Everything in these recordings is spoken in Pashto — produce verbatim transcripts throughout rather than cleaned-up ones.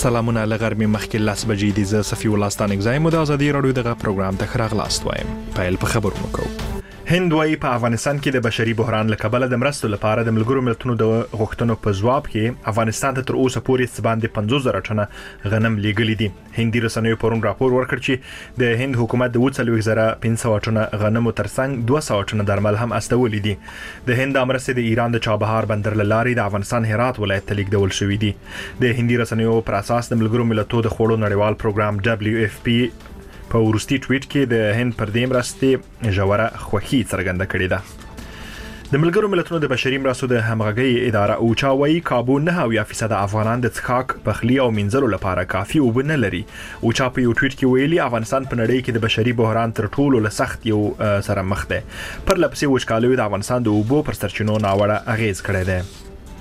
سلامونه لغرمې مخکې لاس بجې دي زه صفي الله ستانګزای مو د ازادي رادیو دغه پروګرام ته خراغلاست وایم. پیل په خبرونو کوو. هند وايي په افغانستان کې د بشري بحران له کبله د مرستو لپاره د ملګرو ملتونو د غوښتنو په ځواب کې افغانستان ته تر اوسه پورې څه باندې پنځوس زره ټنه غنم لیږلي دي. هندي رسنیو پرون راپور ورکړ چې د هند حکومت د اووه زره پنځه سوه ټنه غنمو ترڅنګ دوه سوه ټنه درمل هم استولي دي. د هند امرسته د ایران د چابهار بندر لارې د افغانستان هرات ولایت ته لیږدول شوې دي. د هندي رسنیو پر اساس د ملګرو ملتونو د خوړو نړیوال پروګرام دبليو اف پی په ورستي ټویټ کې د هند پر دې مرستې ژوره خوښي څرګنده کړې ده. د ملګرو ملتونو د بشري مرستو د همغږۍ اداره اوچا وايي کابو نه اویا فیصد افغانان د څښاک پخلی او مینځلو لپاره کافي اوبه نه لري. اوچا په یو ټویټ کې ویلي افغانستان په نړۍ کې د بشري بحران تر ټولو له سخت یو سره مخ دی. پر لپسې وچکالۍ د افغانستان د اوبو پر سرچینو ناوړه اغیز کړی دی.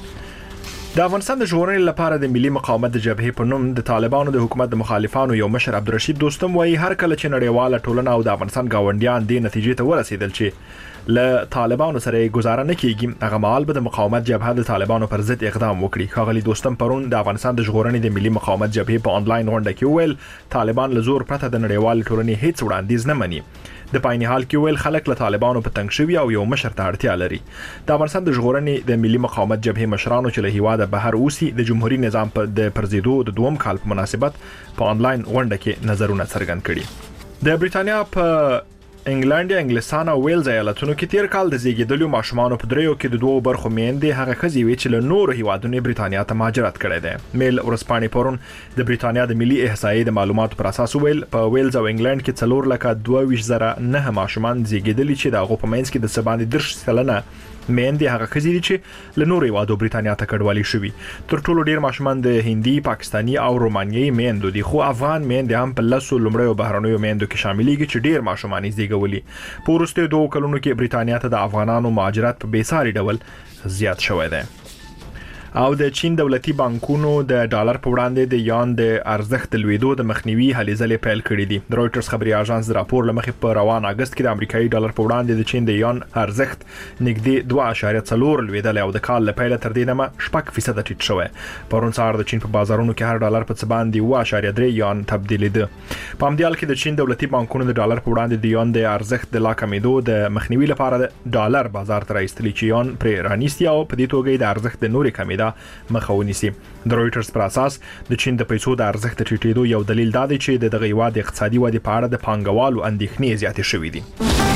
د افغانستان د ژغورنې لپاره د ملي مقاومت د جبهې په نوم د طالبانو د حکومت د مخالفانو یو مشر عبدالرشید دوستم وايي هر کله چې نړیواله ټولنه او د افغانستان گاونډیان دې نتیجې ته ورسېدل چې له طالبانو سره گزاره نه کیږي هغه مهال به د مقاومت جبهه د طالبانو پر ضد اقدام وکړي. ښاغلي دوستم پرون د افغانستان د ژغورنې د ملي مقاومت جبهې په انلاین غونډه کې ویل طالبان له زور پرته د نړیوال ټولنې هیڅ وړاندیز نه مني. د پایني حال کې ویل خلک له طالبانو په تنګ شوي او یو مشر ته اړتیا لري. د افغانستان د ژغورنې د ملي مقاومت جبهې مشرانو چې له هیواده بهر اوسي د جمهوریت نظام په د پرزیدو د دوم کال په مناسبت په انلاین غونډه کې نظرونه څرګند کړي. د بریټانیا په انګلند، انګلستان او ویلز ایالتونو کې تیر کال د زیږیدلو ماشومانو په دریو کې د دوه برخو میندې هغه ښځې وې چې له نورو هیوادونو بریټانیا ته مهاجرت کړی دی. میل ورځپاڼې پرون د بریټانیا د ملي احصایې د معلوماتو پر اساس ویل په ویلز او انګلند کې څلور لکه دوه ویشت زره نه ماشومان زیږیدلي چې د هغو په منځ کې د څه باندې دېرش سلنه میندې هغه ښځې دي چې له نورو هیوادو بریټانیا ته کډوالي شوي. تر ټولو ډیر ماشومان د هندي، پاکستاني او رومانیایي میندو دي خو افغان میندې هم په لسو لومړیو بهرنیو میندو کې شاملېږي چې ډیر ماشومان یې زیږولي. په وروستیو دوه کلونو کې بریټانیا ته د افغانانو مهاجرت په بېساري ډول زیات شوی دی. او د چین دولتي بانکونو د ډالر په وړاندې د یان د ارزښت د لوېدو د مخنیوي هلې ځلې پیل کړې دي. د رویټرز خبري اژانس د راپور لمخې په روان اگست کې د امریکایي ډالر په وړاندې د چین د یان ارزښت نږدې دوه اعشاریه څلور لوېدلی او د کال له پیله تر دې دمه شپږ فیصده ټیټ شوی. پرون سهار د چین په بازارونو کې هر ډالر په څه باندې اوه اعشاریه درې یان تبدیلېده. په همدې حال کې د چین دولتي بانکونو د ډالر په وړاندې د یان د ارزښت د لا کمېدو د مخنیوي لپاره د ډالر بازار ته راایستلي چې یان پرې رانیسي او په دې توګه د ارزښت د نورې کمېدا مخه ونیسي. د رویټرز پر اساس د چین د پیسو د ارزښت د ټیټېدو یو دلیل دا دی چې د دغه هیواد اقتصادي ودې په اړه د پانګوالو اندېښنې زیاتې شوې دي.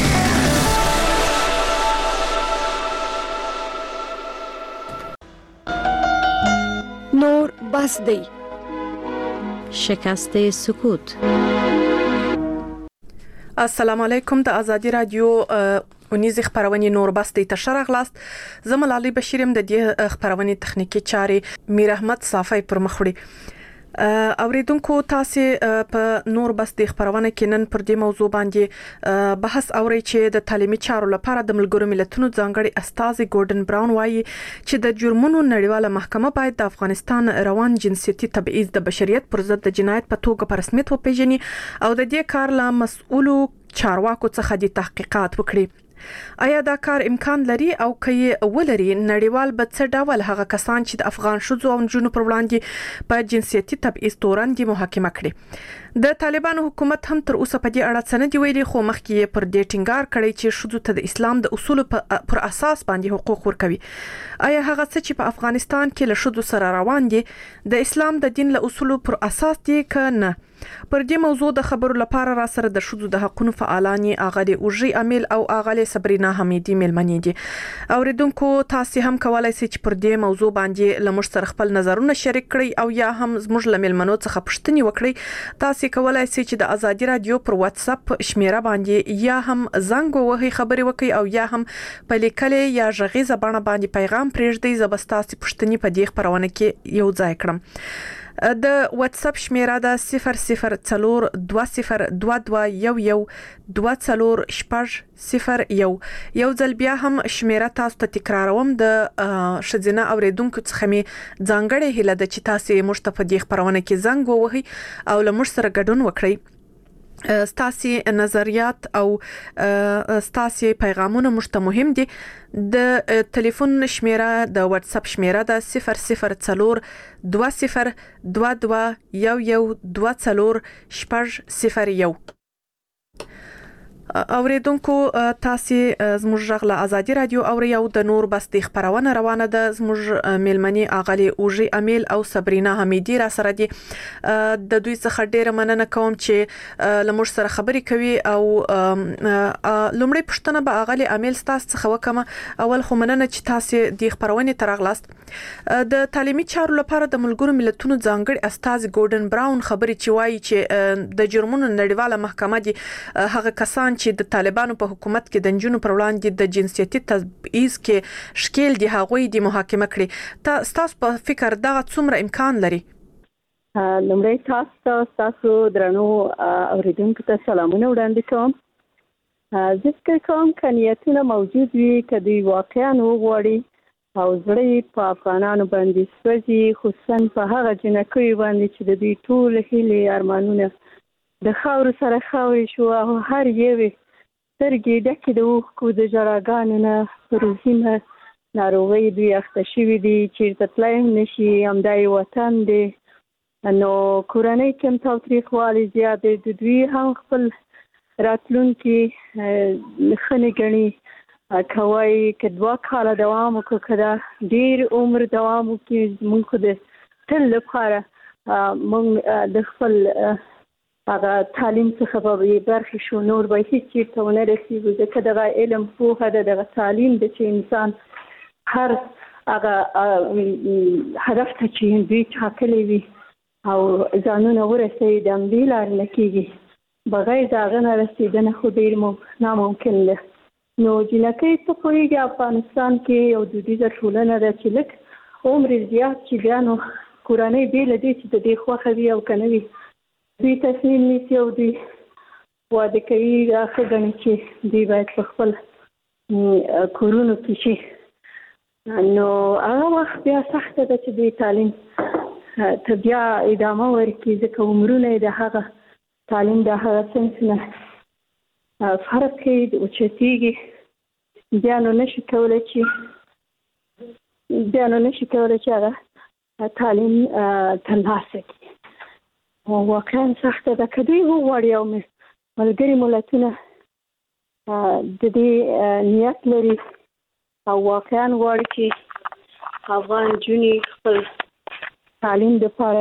نور بس دی شکست سکوت. السلام علیکم. د ازادي رادیو ونیز خبرونه نور بس دی تشر غلاست. زمل علي بشیرم د دې خبرونه تخنیکی چارې میر احمد صافی پر مخوړي. اوریدونکو تاسو په نور بس د خبرونه کې نن پر دې موضوع باندې بحث اوري چې د تعلیمي چارو لپاره د ملګرو ملتونو ځانګړي استاذ ګورډن براون وايي چې د جرمونو نړیواله محکمه باید د افغانستان روان جنسيتي تبعیض د بشریت پر ضد د جنایت په توګه په رسمیت وپیژني او د دې کار له مسؤلو چارواکو څخه د تحقیقات وکړي. آیا دا کار امکان لري او کې ولري نړیوال به څه ډول هغه کسان چې د افغان شوزو او جنونو پر وړاندې په جنسيتي تبعیض تورن دي محاکمه کړي. د طالبانو حکومت هم تر اوسه په دې اړه څه نه دی ویلي خو مخکې پر دې ټینګار کړی چې شوزو ته د اسلام د اصول پر اساس باندې حقوق ورکوي. آیا هغه څه چې په افغانستان کې له شوزو سره روان دي د اسلام د دین له اصول پر اساس دي کنه؟ پر دې موضوع د خبرو لپاره را سره د شوزو د حقوقو فعالانی اغاله اوجي امیل او اغاله صبرینا حمیدی ملمنې دي. اوریدونکو تاسو هم کولای شئ چې پر دې موضوع باندې لمر سره خپل نظرونه شریک کړئ او یا هم زموږ لملمنو څخه پوښتنه وکړئ. تاسو کولای شئ چې د ازادي رادیو پر واتس اپ شمیره باندې یا هم زنګ وهي خبري وکړئ او یا هم په لیکلې یا ژغیزه باندې باندې پیغام پرېږدئ. زبستاسي پوښتنه په دې خبرونه کې یو ځای کړم. د واتس اپ شمیره د صفر صفر څلور دوه صفر دوه دوه یو یو دوه څلور شپږ صفر یو. یو ځل بیا هم شمیره تاسو ته تکراروم. د شذینه اوریدونکو څخه می ځانګړې هیله ده چې تاسو مشته په دې خبرونه کې زنګ ووهي او له موږ سره ګډون وکړئ. ستاسي نظریات او ستاسي پیغامونه مشته مهم دي. د ټلیفون شمیره د واتس اپ شمیره د صفر صفر څلور دوه صفر دوه دوه یو یو دوه څلور شپږ صفر یو. اوریدونکو تاسو زموږ غږ له ازادي رادیو اوري او د نور بس د خبرونه روانه ده. زموږ میلمنی اغلی اوجي امیل او صبرینا حمیدی را سره دي. د دوی څخه ډیره مننه کوم چې لمر سره خبري کوي او لومړی پښتنه به اغلی امیل تاسو څخه وکم. اول خو مننه چې تاسو د خبرونه ترغلاست. د تعلیمي چارو لپاره د ملګرو ملتونو ځانګړي استاد ګورډن براون خبري چې وایي چې د جرمونو نړیواله محکمه دي هغه کسان چې د طالبانو په حکومت کې د جنونو پر وړاندې د جنسيتي تبعیض کې شکیل دي هغوی د محاکمه کړي. تاسو په فکر دا څومره امکان لري؟ لمړی تاسو تاسو درنو اوریدونکو ته سلامونه وړاندې کوم. ځکه کوم کنياتونه موجود وي کدي واقعا وغوړي او زړی په افغانانو باندې سوځي، خصوصا په هغه جنکوي باندې چې د دې ټول هیلې ارمانونه د خاور سره خاوري شو او هر یوه سترګې ډکې د اوښکو د ژړاګانو نه روحي ناروغۍ دوی اخته شوي دي چې تطلع نشي. همدای وطن دی نو کورنۍ کم تاوتریخوالی زیات دی. د دوی هم خپل راتلونکي ښه ګڼي کوي که دوه کاله دوام وکړو که دا ډېر عمر دوام وکړي موږ خو د تل لپاره موږ د خپل هغه تعلیم څخه به برخې شو، نور به هیڅ چیرته ونه رسېږو ځکه دغه علم پوهه د دغه تعلیم د چې انسان هر هغه هدف ته چې دوی ټاکلی وي او ځانونه ورسوي د همدې لارې نه کېږي. بغیر د هغه نه رسېدنه خو ډېر ناممکن ده. نو جنکۍ ته پوهېږي افغانستان کې یو دودیزه ټولنه ده چې لږ عمر زیات چې بیا نو کورنۍ بې له دې چې د دې خوښه وي او که نه وي دوی تصمیم نیسي او دوی واده کوي. دا ښه ګڼي چې دوی باید په خپل کورونو کې شي. نو هغه وخت بیا سخته ده چې دوی تعلیم ته بیا ادامه ورکړي ځکه عمرونه یې د هغه تعلیم د هغه صنف نه فرق کوي اوچتېږي. بیا نو نشي کولی چې بیا نو نشي کولی چې هغه تعلیم ترلاسه کړي. واقعا سخته ده که دوی وغواړي او ملګري ملتونه د دې نیت لري او واقعا غواړي چې افغان نجونې خپل تعلیم دپاره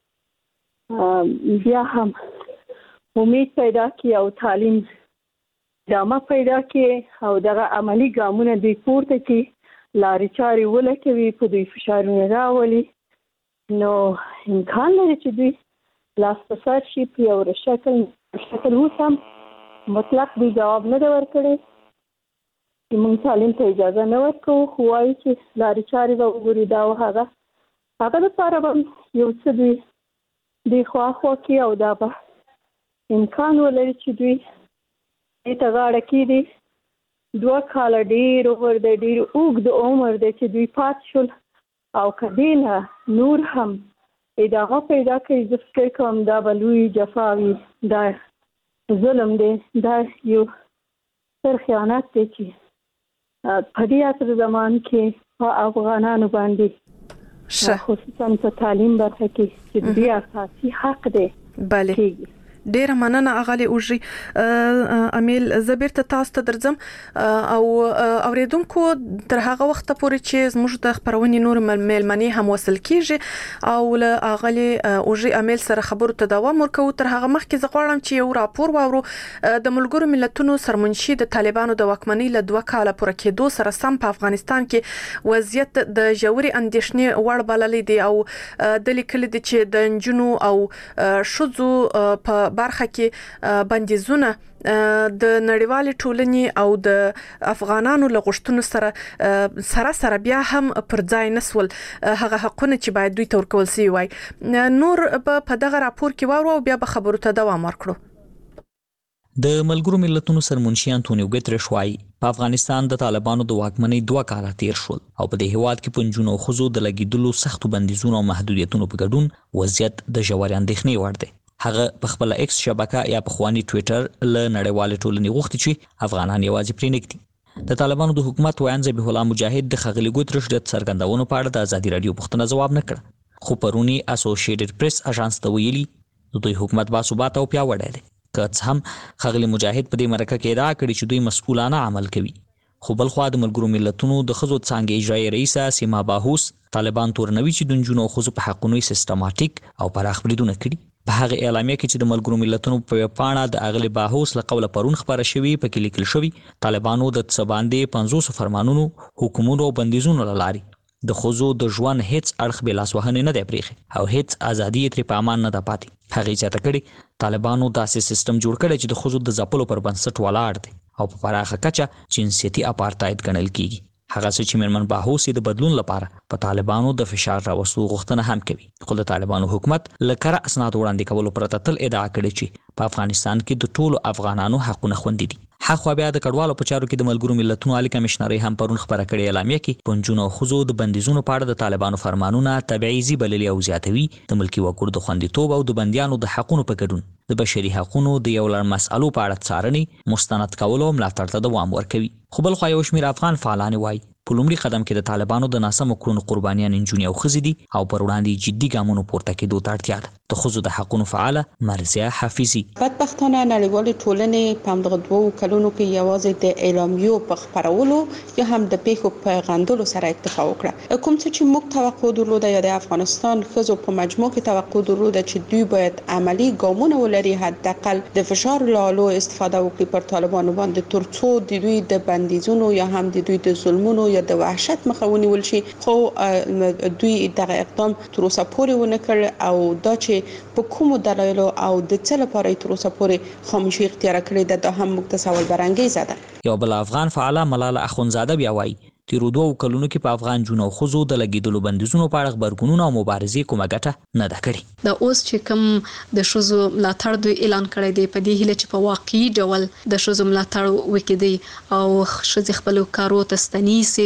بیا هم امید پیدا کړي او تعلیم ادامه پیدا کړي او دغه عملي ګامونه دوی پورته کړي، لارې چارې ولټوي، په دوی فشارونه راولي. نو امکان لري چې دوی لاس په سر شي په یو شکل شکل اوس هم مطلق دوی جواب نه ده ورکړی چې موږ تعلیم ته اجازه نه ورکوو، خو وایي چې لارې چارې به وګوري دا او هغه هغه دپاره به یو څه دوی دوی خواخوا کړي او دا به امکان ولري چې دوی دې ته غاړه کېږدي. دوه کاله ډېر عمر دی، ډېر اوږد عمر دی چې دوی پاتې شول او که دې نه نور هم ادامه پیدا کوي زه فکر کوم دا به لوی جفا وي، دا ظلم دی، دا یو ستر خیانت دی چې په دې عصر زمان کې په افغانانو باندې خصوصا په تعلیم برخه کې چې دوی اساسي حق دی. بله ډیره مننه اغلی اوجي امیل. زبیر ته تاسو ته درځم او اوریدونکو تر هغه وخت پورې چې زموږ د خبرونې نور ملمنې هم وصل کیږي او له اغلی اوجي امیل سره خبرو ته دوام ورکوو. تر هغه مخکې زه غواړم چې یو راپور واورو د ملګرو ملتونو سرمنشي د طالبانو د واکمنۍ له دوه کاله پوره کېدو سره سم په افغانستان کې وضعیت د ژورې اندېښنې وړ بللی دی او د لیکلي دي چې د نجونو او ښځو په برخه کې بندیزونه د نړیوالې ټولنې او د افغانانو له غوښتنو سره سره سره بیا هم پر ځای نسول هغه حقونه چې باید دوی ته ورکول شوي وای. نور په دغه راپور کې واورو او بیا به خبرو ته دوام ورکړو. د ملګرو ملتونو سرمنشي انټونیو ګوتریش وایي په افغانستان د طالبانو د واکمنۍ دوه کاله تیر شول او په دې هیواد کې په نجونو او ښځو د لګېدلو سختو بندیزونو او محدودیتونو په ګډون وضعیت د ژورې اندېښنې وړ دی. هغه په خپل ایکس شبکه یا په خواني ټوئیټر له نړیوال ټولنې غوښتي چې افغانان یوازې پرې نږدي. د طالبانو د حکومت ویان ذبیح الله مجاهد د ښاغلي ګوتریش د څرګندونو په اړه د ازادي رادیو پوښتنه ځواب نه کړ، خو پرونی اسوسییټډ پریس اژانس ته ویلي د دوی حکومت باثباته او پیاوړی دی. که څه هم ښاغلي مجاهد په دې مرکه کې ادعا کړې چې دوی مسؤلانه عمل کوي، خو بل خوا د ملګرو ملتونو د ښځو څانګې اجرایي رئیسه سیما باهوس طالبان تورنوي چې د نجونو او ښځو په حقونو سیستماتیک او پراخ بریدونه کړي. په هغه اعلامیه کې چې د ملګرو ملتونو په پاڼه د اغلې باهوس له قوله پرون خبره شوې په کې لیکل شوی، طالبانو د څه باندې پنځوس فرمانونو، حکومونو او بندیزونو له لارې د ښځو د ژوند هیڅ اړخ بې لاسوهنې نه دی پرېښی او هیڅ ازادي یې ترې په امان نه ده پاتې. هغې زیاته کړې طالبانو داسې سیستم جوړ کړی چې د ښځو د ځپلو پر بنسټ ولاړ دی او په پراخه کچه جنسیتي اپارتاید ګڼل کیږي. هغه څه چې میرمن باهوس د بدلون لپاره په طالبانو د فشار راوستلو غوښتنه هم کوي، خو د طالبانو حکومت له کره اسناد وړاندې کولو پرته تل ادعا کړې چې په افغانستان کې د ټولو افغانانو حقونه خوندي دي. حق بیا د کډوالو په چارو کې د ملګرو ملتونو عالی کمشنري هم پرون خبره کړې اعلامیه کې په نجونو او ښځو د بندیزونو په اړه د طالبانو فرمانونه تبعیضي بللي او زیاتوي، د ملکي وګړو د خوندیتوب او د بندیانو د حقونو په ګډون د بشري حقونو د یو لړ مسألو په اړه څارنې مستند کولو او ملاتړ ته دوام ورکوي. خو بل خو یو شمېر افغان فعالان وایي په لومړي قدم کې د طالبانو د ناسمو کړنو قربانیان نجونې او ښځې دي او پر وړاندې جدي ګامونو پورته کېدو ته اړتیا ده. د ښځو د حقونو فعاله مرضیه حافظي: بدبختانه نړیوالې ټولنې په همدغه دوو کلونو کې یوازې د اعلامیو په خپرولو یا هم د پیښو په غندلو سره اکتفا وکړه. کوم څه چې موږ توقع درلوده یا د افغانستان ښځو په مجموع کې توقع درلوده چې دوی باید عملی ګامونه ولري، حداقل د فشار له لارو استفاده وکړي پر طالبانو باندې ترڅو د دوی د بندیزونو یا هم د دوی د ظلمونو یا د وحشت مخه ونیول شي، خو دوی دغه اقدام تر اوسه پورې ونه کړ او دا چې په کومو دلایلو او د څه لپاره تر اوسه پورې خاموشي اختیار کړې ده دا هم موږ ته سوال برانګیزه ده. یو بل افغان فعاله ملاله اخونزاده بیا وایي تیرو دوو کلونو کې په افغان جنونو او ښځو د لګېدلو بندیزونو په اړه غبرګونونه او مبارزې کومه ګټه نه ده کړې. دا اوس چې کوم د ښځو ملاتړ دوی اعلان کړی دی په دې هیله چې په واقعي ډول د ښځو ملاتړ وکړي او ښځې خپل کارو ته ستنیسي،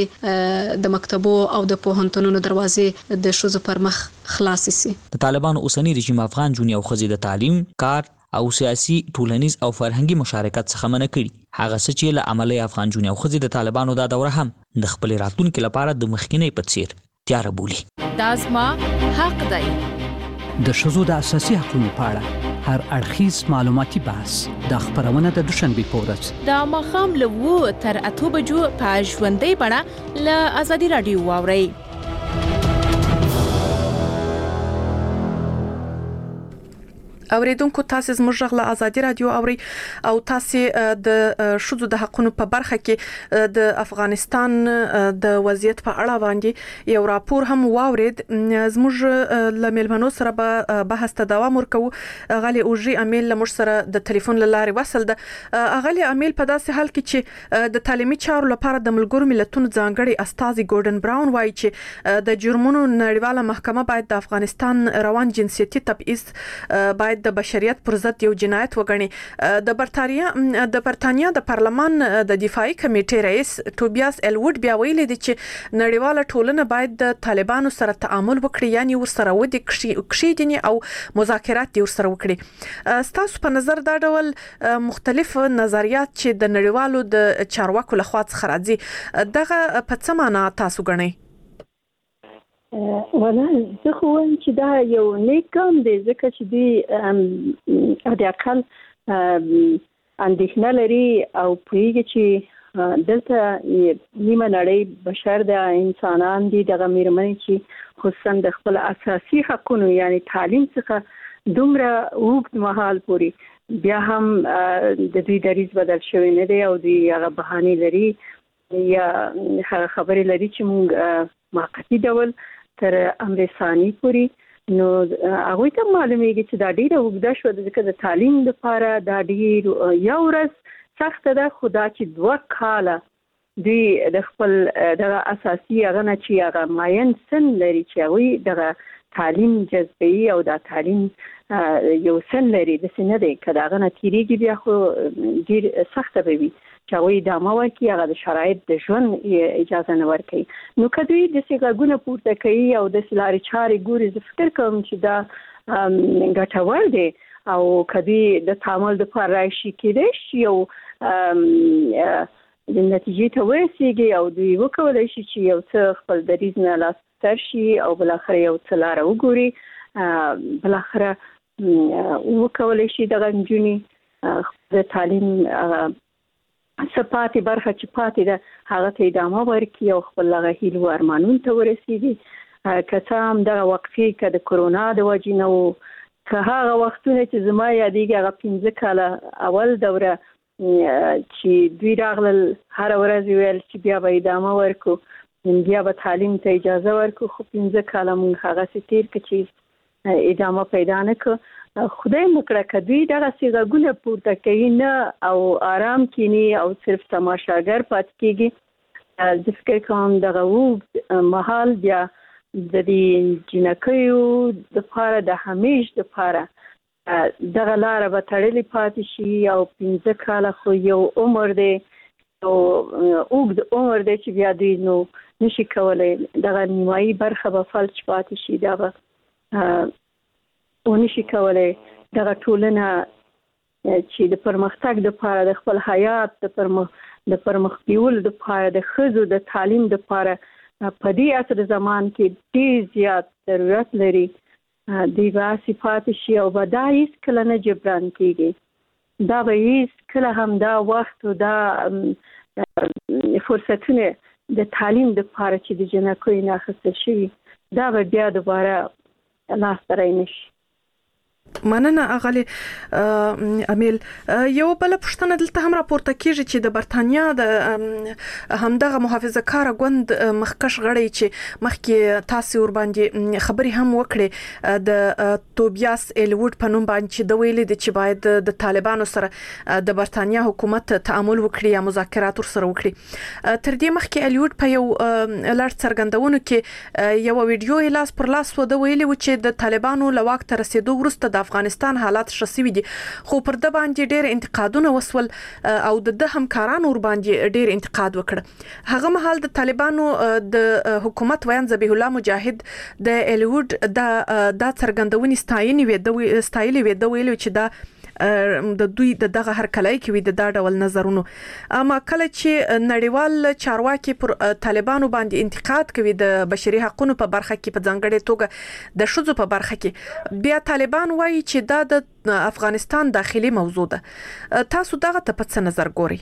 د مکتبو او د پوهنتونونو دروازې د ښځو پر مخ خلاص شي. د طالبانو اوسنی رژیم افغان جنونې او ښځې د تعلیم، کار او سیاسي، ټولنیز او فرهنګي مشارکت څخه منع کړي. هغه څه چې له عمله افغان جنونې او ښځې د طالبانو دا دوره هم د خپل راتلونکي لپاره د مخکینی په څیر تیاره بولي. دا زما حق دی. د ښځو د اساسي حقوقو په اړه هر اړخیز معلوماتي بحث د خبرونه د دوشنبه په ورځ د ماښام له اوو تر اته بجو په ژوندۍ بڼه له ازادي رادیو واورئ. اوریدونکو تاسو زموږ غږ له ازادي رادیو اوري او تاسو د شذو د حقونو په برخه کې د افغانستان د وضعیت په اړه باندې یو راپور هم واورید. زموږ له ملمنو سره به بحث ته دوام ورکو. غالي اوجي امیل له موږ سره د ټلیفون لارې وصل ده. غالي امیل په داسې حال کې چې د تعلیمي چارو لپاره د ملګرو ملتونو ځانګړي استاذ ګورډن براون وایي چې د جرمونو نړیواله محکمه باید د افغانستان روان جنسیتي تبعیض باید د بشریت پر ضد یو جنایت وګڼي. د برتانیا د برتانیا د پارلمان د دفاعي کمیټې رئیس ټوبیاس ایلوډ بیا ویلي دی چې نړیواله ټولنه باید د طالبانو سره تعامل وکړي، یعنی ورسره ودی کشیدنی او مذاکرات دی ورسره وکړي. ستاسو په نظر دا ډول مختلف نظریات چې د نړیوالو د چارواکو لخوا څخه راځي دغه په څه معنا تاسو ګڼئ؟ ولا زه خو وایم چې دا یو نیک کار دی ځکه چې دوی د اقل اندېښنه لري او پوهېږي چې دلته نیمه نړۍ بشر د انسانان دي، دغه مېرمنې چې خصوصا د خپل اساسي حقونو یعنی تعلیم څخه دومره اوږد مهال پورې بیا هم د دوی دریځ بدل شوی نه دی او دوی هغه بهانې لري یا خبرې لري چې موږ موقتي ډول تر امر ثاني پورې نو هغه ته معلومیږي چې دا ډیره وګدا شو ځکه د تعلیم لپاره دا ډیر یو ورځ سخت ده، خدا چې دوه کاله دوی د خپل د اساسي هغه نه چې هغه ماین سن لري چې هغه د تعلیم جذبي او د تعلیم یو سن لري د سن نه دی کله هغه نه تیریږي بیا خو ډیر سخت به وي چې هغه د امور کې هغه د شرایط د ژوند اجازه نه ورکوي. نو کدی د سیګاګونه پورته کوي او د سلاري چارې ګوري زه فکر کوم چې دا ګټور دی او کدی د تعامل د پر راشي کېدې شي یو د نتیجې ته ورسیږي او دوی وکولای شي چې یو څه خپل دریځ نه لاس تر شي او بل اخر یو څه لار وګوري بل اخر وکولای شي د غنجونی د تعلیم صفاتي برخه چې پاتې ده هغه ته ادامه ورکړي او خپل هغه هیلو ارمانونو ته ورسیږي که هم د وقفي ک د کورونا د وجې نه وو که هغه وختونه چې زما یادېږي هغه پنځه کاله اول دوره چې دوی راغلل هر ورځ ویل چې بیا به ادامه ورکړو بیا به تعلیم ته اجازه ورکړو خو پنځه کاله موږ هغه تیر کړ چې ادامه پیدا نه کړ خدای مکړه کدی دغه سیغه پورته کوي نه او آرام کینی او صرف تماشاګر پات کیږي د فکر کوم دغه وو محل بیا د دې جنکیو د پاره د همیش د پاره دغه لار به تړلې پاتې شي او پنځه کاله خو یو عمر دی او اوږد عمر دی چې بیا دوی نو نشي کولای دغه نیمایي برخه به فلج پاتې شي دا به ونشي کولای دغه ټولنه چې د پرمختګ لپاره د خپل حیات د پرمخ د پرمخ بیول د لپاره د خزو د تعلیم لپاره په دې عصر زمان کې ډیر زیات ضرورت لري د صفات شي او بدایس کله نه جبران کیږي دا به هیڅ کله هم دا وخت او دا فرصتونه د تعلیم لپاره چې د جنکو نه اخیستل شي دا به بیا دوباره لاس ته رانشي مننه اغلی امیل یو بل پښتنه دلته هم راپورته کیږي چې د برتانیا د همدغه محافظه کار غوند مخکش غړی چې مخکې تاسو ور باندې خبري هم وکړي د توبیاس الوود په نوم باندې د ویلې د چې باید د طالبانو سره د برتانیا حکومت تعامل وکړي یا مذاکرات سره وکړي تر دې مخکې الوود په یو لړ څرګندونو کې یو ویډیو لاس پر لاس و د ویلې چې د طالبانو لواک تر رسیدو وروسته د افغانستان حالات شسوي دي خو پر د باندې ډېر انتقادونه وسول او د همکارانو ور باندې ډېر انتقاد وکړ هغه مهال د طالبانو د حکومت ویان ذبیح الله مجاهد د الوود د د څرګندونې ستاینې وې د ستایلې وې د ویلو چې دا د دوی د دغه هر کلای کې وي د دا ډول نظرونو اما کله چې نړیوال چارواکي پر طالبانو باندې انتقاد کوي د بشري حقوقو په برخه کې په ځانګړي توګه د شذو په برخه کې بیا طالبان وایي چې دا د افغانستان داخلي موضوع ده تاسو دغه ته په څه نظر ګوري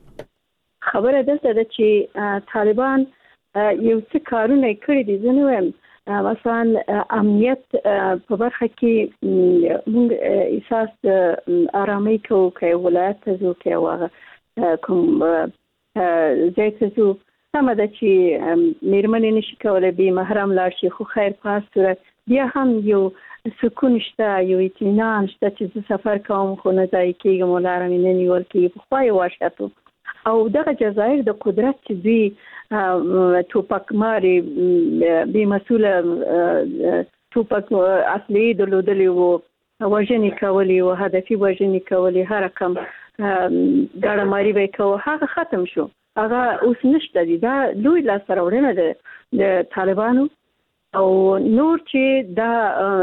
خبره ده چې طالبان یو څه کارونه کړی دي زه نو مثلا امنیت په برخه کې موږ احساس آرامي کوو کې ولایت ته ځو کې واغه کوم زیات ځو سم ده چې میرمنې نشي کولای به محرم لاړ شي خو خیر په صورت بیا هم یو سکون شته یو اطمینان شته چې سفر کوم خو نه ځای کېږم ولاره مې نه نیول کېږي په خوای واشتو او دغه جزایر د قدرت چې دوی توپک ماري به مسوله توپک اصلي درلودلی وو وژنې کولې او هدفي وژنې کولې هر رقم ګاډه ماري به کوو هغه ختم شو هغه اوس نشته دي دا لوی لاس راوړنه ده د طالبانو او نور چې دا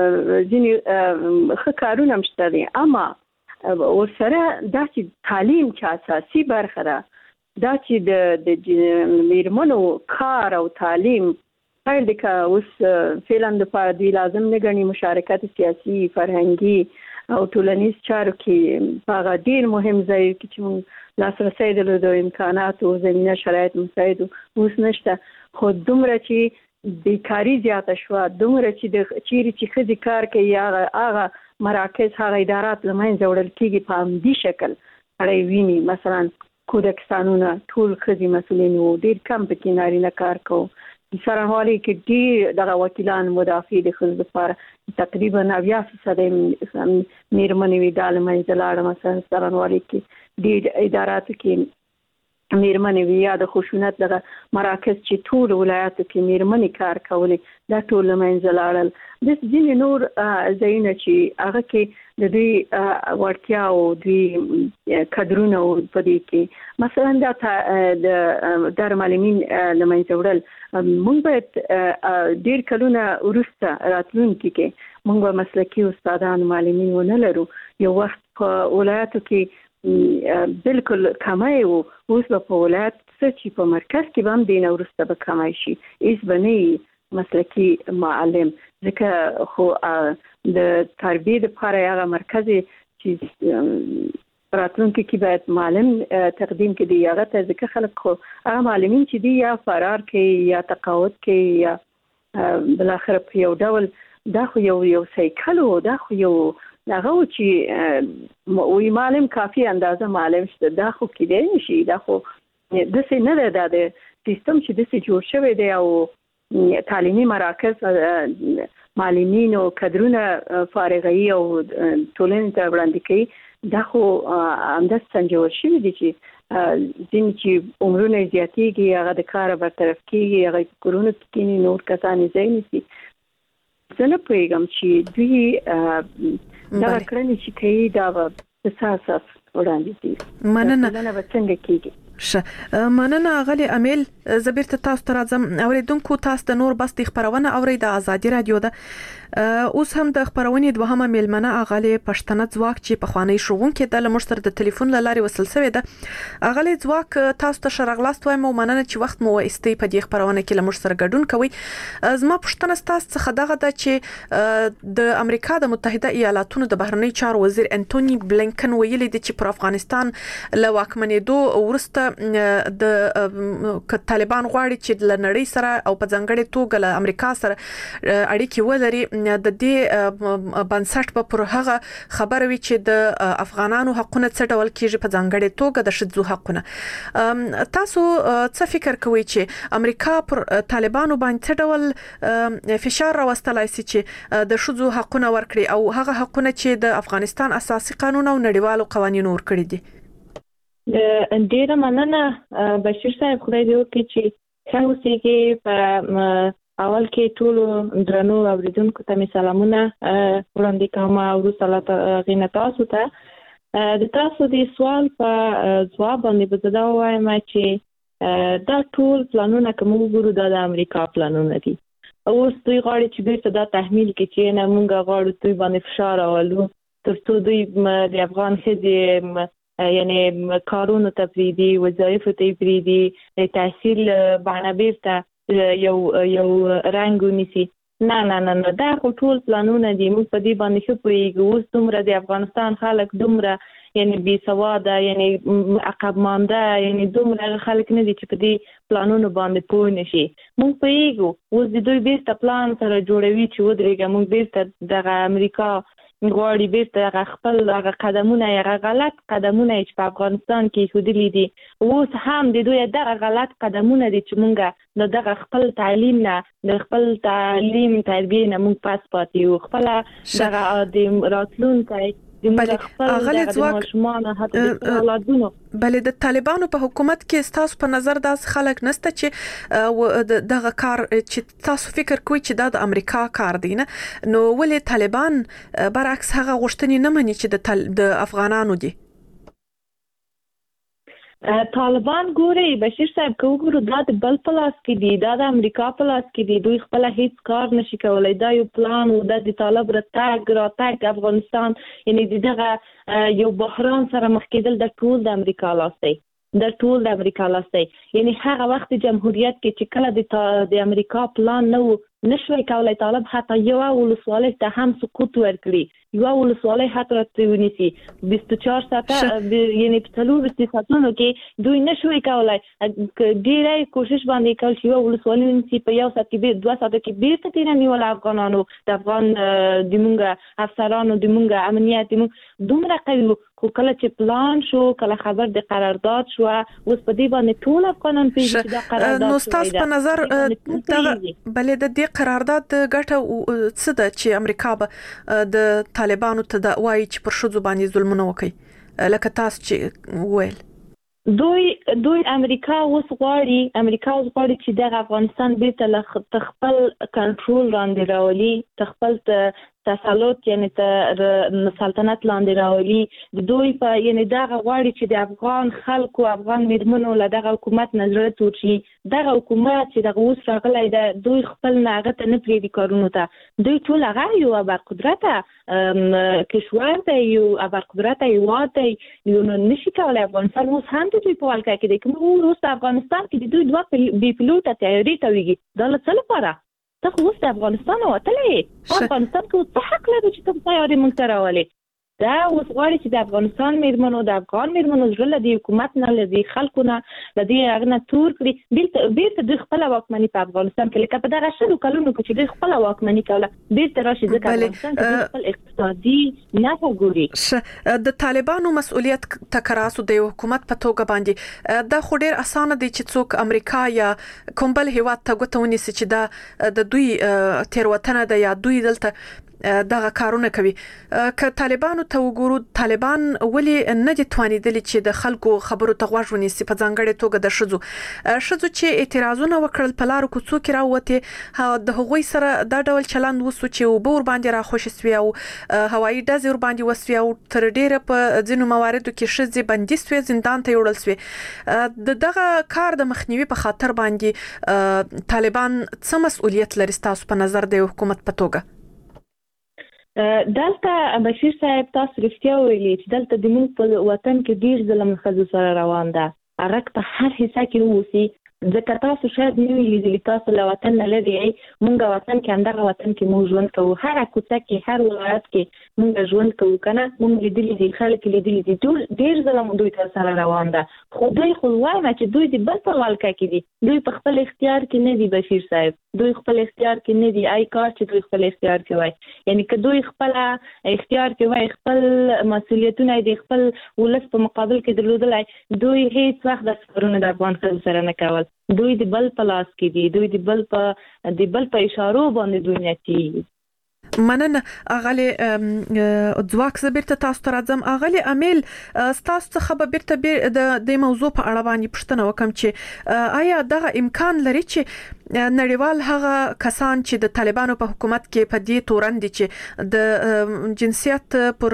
ځینې خکارونه مشته دي اما ورسره دا چې تعلیم چې اساسي برخه ده دا چې د میرمنو کار او تعلیم پیل د کا اوس فعلا د پاره دی لازم نه غني مشارکت سیاسي فرهنګي او ټولنیز چارو کې هغه ډیر مهم ځای کې چې موږ لاسرسي د امکانات او زمينه شرایط مساعد اوس نشته خو دومره چې بیکاری زیاته شو دومره چې د چیرې چې خدي کار کوي هغه مراکز هغه ادارات لمنځه وړل کیږي په همدې شکل اړې ویني مثلا کودک قانون ټول خدي مسولین وو ډیر کم پکې نارینه کار کوي سرانوالي کې ډیر دغه وکیلان مدافع د خلکو لپاره تقریبا نوي فیصد میرمنې وی د لمنځه لاړ مثلا سرانوالي کې ډیر ادارات کې میرمنې وی یا د خشونت دغه مراکز چې ټول ولایتو کې میرمنې کار کولې دا ټول لمنځه لاړل د ځینې نور ځایونه چې هغه کې د دوی ورتیا او دوی کډرونه په دې کې مثلا د د معلمین لمنځه وړل موږ باید ډیر کلونه ورسته راتلونکي کې موږ مسلکي استادان معلمین ونه لرو یو وخت په ولایتو کې بالکل کمای او اوس په ولایت چې په مرکز کې هم دین ورسته به کمای شي ایس بني مسلکی معلم ځکه خو د تربیه لپاره هغه مرکزي چې راتلونکي کې باید معلم تقدیم کړي هغه ته ځکه خلک خو هغه معلمین چې دی یا فرار کوي یا تقاعد کوي یا بل اخر په یو ډول دا خو یو یو سایکل او دا خو یو هغه چې وی معلم کافي اندازه معلم شته دا خو کېدای نشي دا خو د څه نه ده د سیستم چې د څه جوړ شوی دی او تعلیمي مراکز معلمین او کادرونه فارغي او ټولنې ته وړاندې کوي دا خو انداز څنګه شوی دی چې ځین چې عمرونه زیاتېږي هغه د کار برطرف کیږي هغه کورونه کې نور کسان ځای نشي زه نه پوهیږم چې دوی دا کړنې چې کوي دا په اساس وړاندې دي مننه نه به څنګه کیږي شه مننه غلي امیل زبیر ته تاسو ته راځم اوریدونکو تاسو د نور بس د خبرونه اوري د ازادي رادیو ده اوس هم د خبرونې دوهمه میلمنه اغلی پښتنه ځواک چې په خوانی شوون کې د لمشتر د ټلیفون لاري وصل شوی ده اغلی ځواک تاسو ته شرغلاست وایم او مننه چې وخت مو استي په دې خبرونه کې لمشتر ګډون کوي زما پښتنه تاسو څخه دغه د چې د امریکا د متحده ایالاتونو د بهرنی چارو وزیر انټونی بلینکن ویلي دی چې پر افغانستان له واکمنېدو ورسته د طالبان غواړي چې د نړۍ سره او په ځنګړې توګه له امریکا سره اړیکې ولري د دې بنسټ په پر هغه خبره وی چې د افغانانو حقونه څه ډول کیږي په ځنګړې توګه د شذو حقونه تاسو څه فکر کوئ چې امریکا پر طالبانو باندې څه ډول فشار راوستلای شي چې د شذو حقونه ورکړي او هغه حقونه چې د افغانستان اساسي قانون او نړیوالو قوانینو ورکړي دي ډیره مننه بشیر صاحب خدای دې وکړي چې څنګه اوسېږي په اول کې ټول درنو اوریدونکو ته سلامونه وړاندې کوم او وروسته غینه تاسو ته د تاسو د سوال په ځواب باندې به دا وایم چې دا ټول پلانونه کوم وګورو د امریکا پلانونه دي اوس دوی غواړي چې بیرته دا تحمیل کړي چې نه مونږ غواړو دوی باندې فشار راولو ترڅو دوی د افغان ښځې یعنی کارونو تفریدي وظایف تفریدي تحصیل باندې بیرته یو یو رنګ ونیسي نه نه نه دا ټول پلانونه دي موږ په دې باندې خو پوهیږو اوس دومره د افغانستان خلک دومره یعنی بي سواده یعنی عقب مانده یعنی دومره خلک نه دي چې په دې پلانونو باندې پوه نشي موږ پوهیږو اوس د دوی بیرته پلان سره جوړوي چې ودرېږي موږ بیرته د امریکا غواړي بیرته خپل هغه قدمونه هغه غلط قدمونه چې په افغانستان کې خودلی دي اوس هم د دوی دغه غلط قدمونه دي چې مونږه د دغه خپل تعلیم نه د خپل تعلیم تربیه نه مونږ پاس پاتې یو خپل دغه د راتلونکي اغلی ځواک بلې د طالبانو په حکومت کې تاسو په نظر داس خلک نسته چې دغه کار چې تاسو فکر کوئ چې دا د امریکا کار دی نه نو ولې طالبان برعکس هغه غوښتنې نه مني چې د افغانانو دي طالبان ګوري بشیر صاحب کوګورو دا د بل پلاس کې دي دا د امریکا پلاس کې دي دوی خپل هیڅ کار نشي کولای دا یو پلان او د طالب راتګ راتګ افغانستان یعنی دغه یو بحران سره مخ کېدل د ټول د امریکا لاس دی د ټول د امریکا لاس دی یعنی هغه وخت جمهوریت کې چې کله د امریکا پلان نو نشوي کولای طالب حتی یو ولسوالۍ ته هم سقوط ورکړي یو ولسوالۍ حتی راتونیسي بیست و چهار ساعته یعنی په څلور ساعتونو کې دوی نشوي کولای ډیره کوشش باندې کول چې یو ولسوالۍ ونیسي په یو ساعت کې دوه ساعت کې بیرته تیر نیول افغانانو د افغان د مونږه افسرانو د مونږه امنیت د دومره قوي خو کله چې پلان شو کله خبر د قرارداد شو اوس په دې باندې ټول افغانان پیژني د قرارداد نو تاسو په نظر بلې د دې قرارداد ګټه څه ده چې امریکا به د طالبانو ته د وایي چې پر شذو باندې ظلمونه وکړي لکه تاسو چې ویل دوی دوی امریکا اوس غواړي امریکا اوس غواړي چې د افغانستان بیرته له خپل کنټرول باندې راولي خپل تسلط یعنی تر سلطنت لاندې راولي دوی په یعنی دغه غواړي چې د افغان خلکو افغان میرمنو له دغه حکومت نه زړه تور شي. دغه حکومت چې دغه اوس راغلی دی دوی خپل نه هغه ته نه پرېږدي کارونو ته. دوی ټول هغه یو ابرقدرته کشور دی، یو ابرقدرته هېواد دی، یو نشي کولی افغانستان اوس هم د دوی په ولکه کې دی. که موږ اوس د افغانستان کې د دوی دوه بې پیلوټه طیارې تاویږي، دا له څه لپاره؟ ته خو اوس د افغانستان وتلی یې، افغانستان کې اوس څه حق لري چې ته طیارې موږ ته راولې؟ دا اوس غواړي چې د افغانستان میرمنو د افغان میرمنو زړه له دې حکومت نه له دې خلکو نه له دې هغه نه تور کړي، بیرته بیرته دوی خپله واکمني په افغانستان کې لکه په دغه شلو کلونو کې چې دوی خپله واکمني کوله بیرته راشي، ځکه افغانستان کې خپل اقتصادي نفع ګوري. د طالبانو مسؤلیت تکراسو د حکومت په توګه باندې دا خو ډیر اسانه دی چې څوک امریکا یا کوم بل هیواد ته ګوته ونیسي چې دا د دوی تیروتنه ده یا دوی دلته دغه کارونه کوي. که طالبانو ته وګورو، طالبان ولې نه دي توانیدلي چې د خلکو خبرو ته غوږ ونیسي، په ځانګړې توګه د ښځو ښځو چې اعتراضونه وکړل په لارو کوڅو کې راووتې، د هغوی سره دا ډول چلند وسو چې اوبه ورباندې راخوشې سوې او هوایي ډزې ورباندې وسوې او تر ډیره په ځینو مواردو کې ښځې بندي سوې، زندان ته یوړل سوې. د دغه کار د مخنیوي په خاطر باندې طالبان څه مسؤلیت لري ستاسو په نظر د حکومت په توګه؟ دلته بشیر صاحب تاسو رښتیا ویلي چې دلته د موږ په وطن کې ډیر ظلم ښځو سره روان ده، هغه په هر حصه کې واوسي، ځکه تاسو شاید نه وي لیدلي، تاسو له وطن نه لرې یئ، موږ وطن کې همدغه وطن کې موږ ژوند کوو، هره کوڅه کې هر ولایت کې موږ ژوند کوو که نه، موږ لیدلي دي خلک لیدلي دي ډېر ظلم دوی تر سره روان ده. خو دوی خو وایم چې دوی د بل په ولکه کې دي، دوی په خپل اختیار کې نه دي بشیر صاحب، دوی خپل اختیار کې نه دي. آی کار چې دوی خپل اختیار کې وای، یعنی که دوی خپل اختیار کې وای، خپل مسؤلیتونه د خپل ولس په مقابل کې درلودلای، دوی هیڅ وخت د سفرونه د افغان ښځو سره نه کول. دوی د بل په لاس کې دي، دوی د بل په د بل په اشارو باندې دوی نتیږي. مننه اغلی ځواک زبرته تاسو ته راځم. اغلی امیل تاسو څخه به بیرته د د موضوع په اړه باندې پوښتنه وکم چې آیا دغه امکان لري چې نړیوال هغه کسان چې د طالبانو په حکومت کې په دې تورن دي چې د جنسیت پر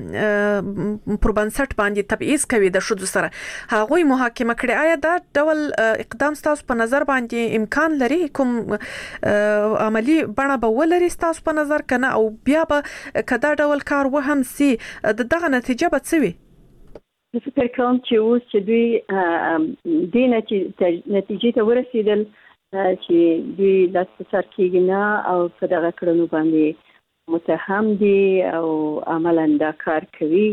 پر بنسټ باندې تبعیض کوي د شذو سره، هغوی محاکمه کړي، آیا دا ډول اقدام تاسو په نظر باندې امکان لري؟ کوم عملی بڼه به ولري تاسو په نظر کنه؟ او بیا به کدا ډول کار وهم سي دغه نتیجه به څه وي؟ زه فکر کوم چې اوس چې دوی دې نتیجې ته ورسېدل چې دوی لاس په سر کېږي نه او په دغه کړنو باندې متهم دي او عملاً دا کار کوي،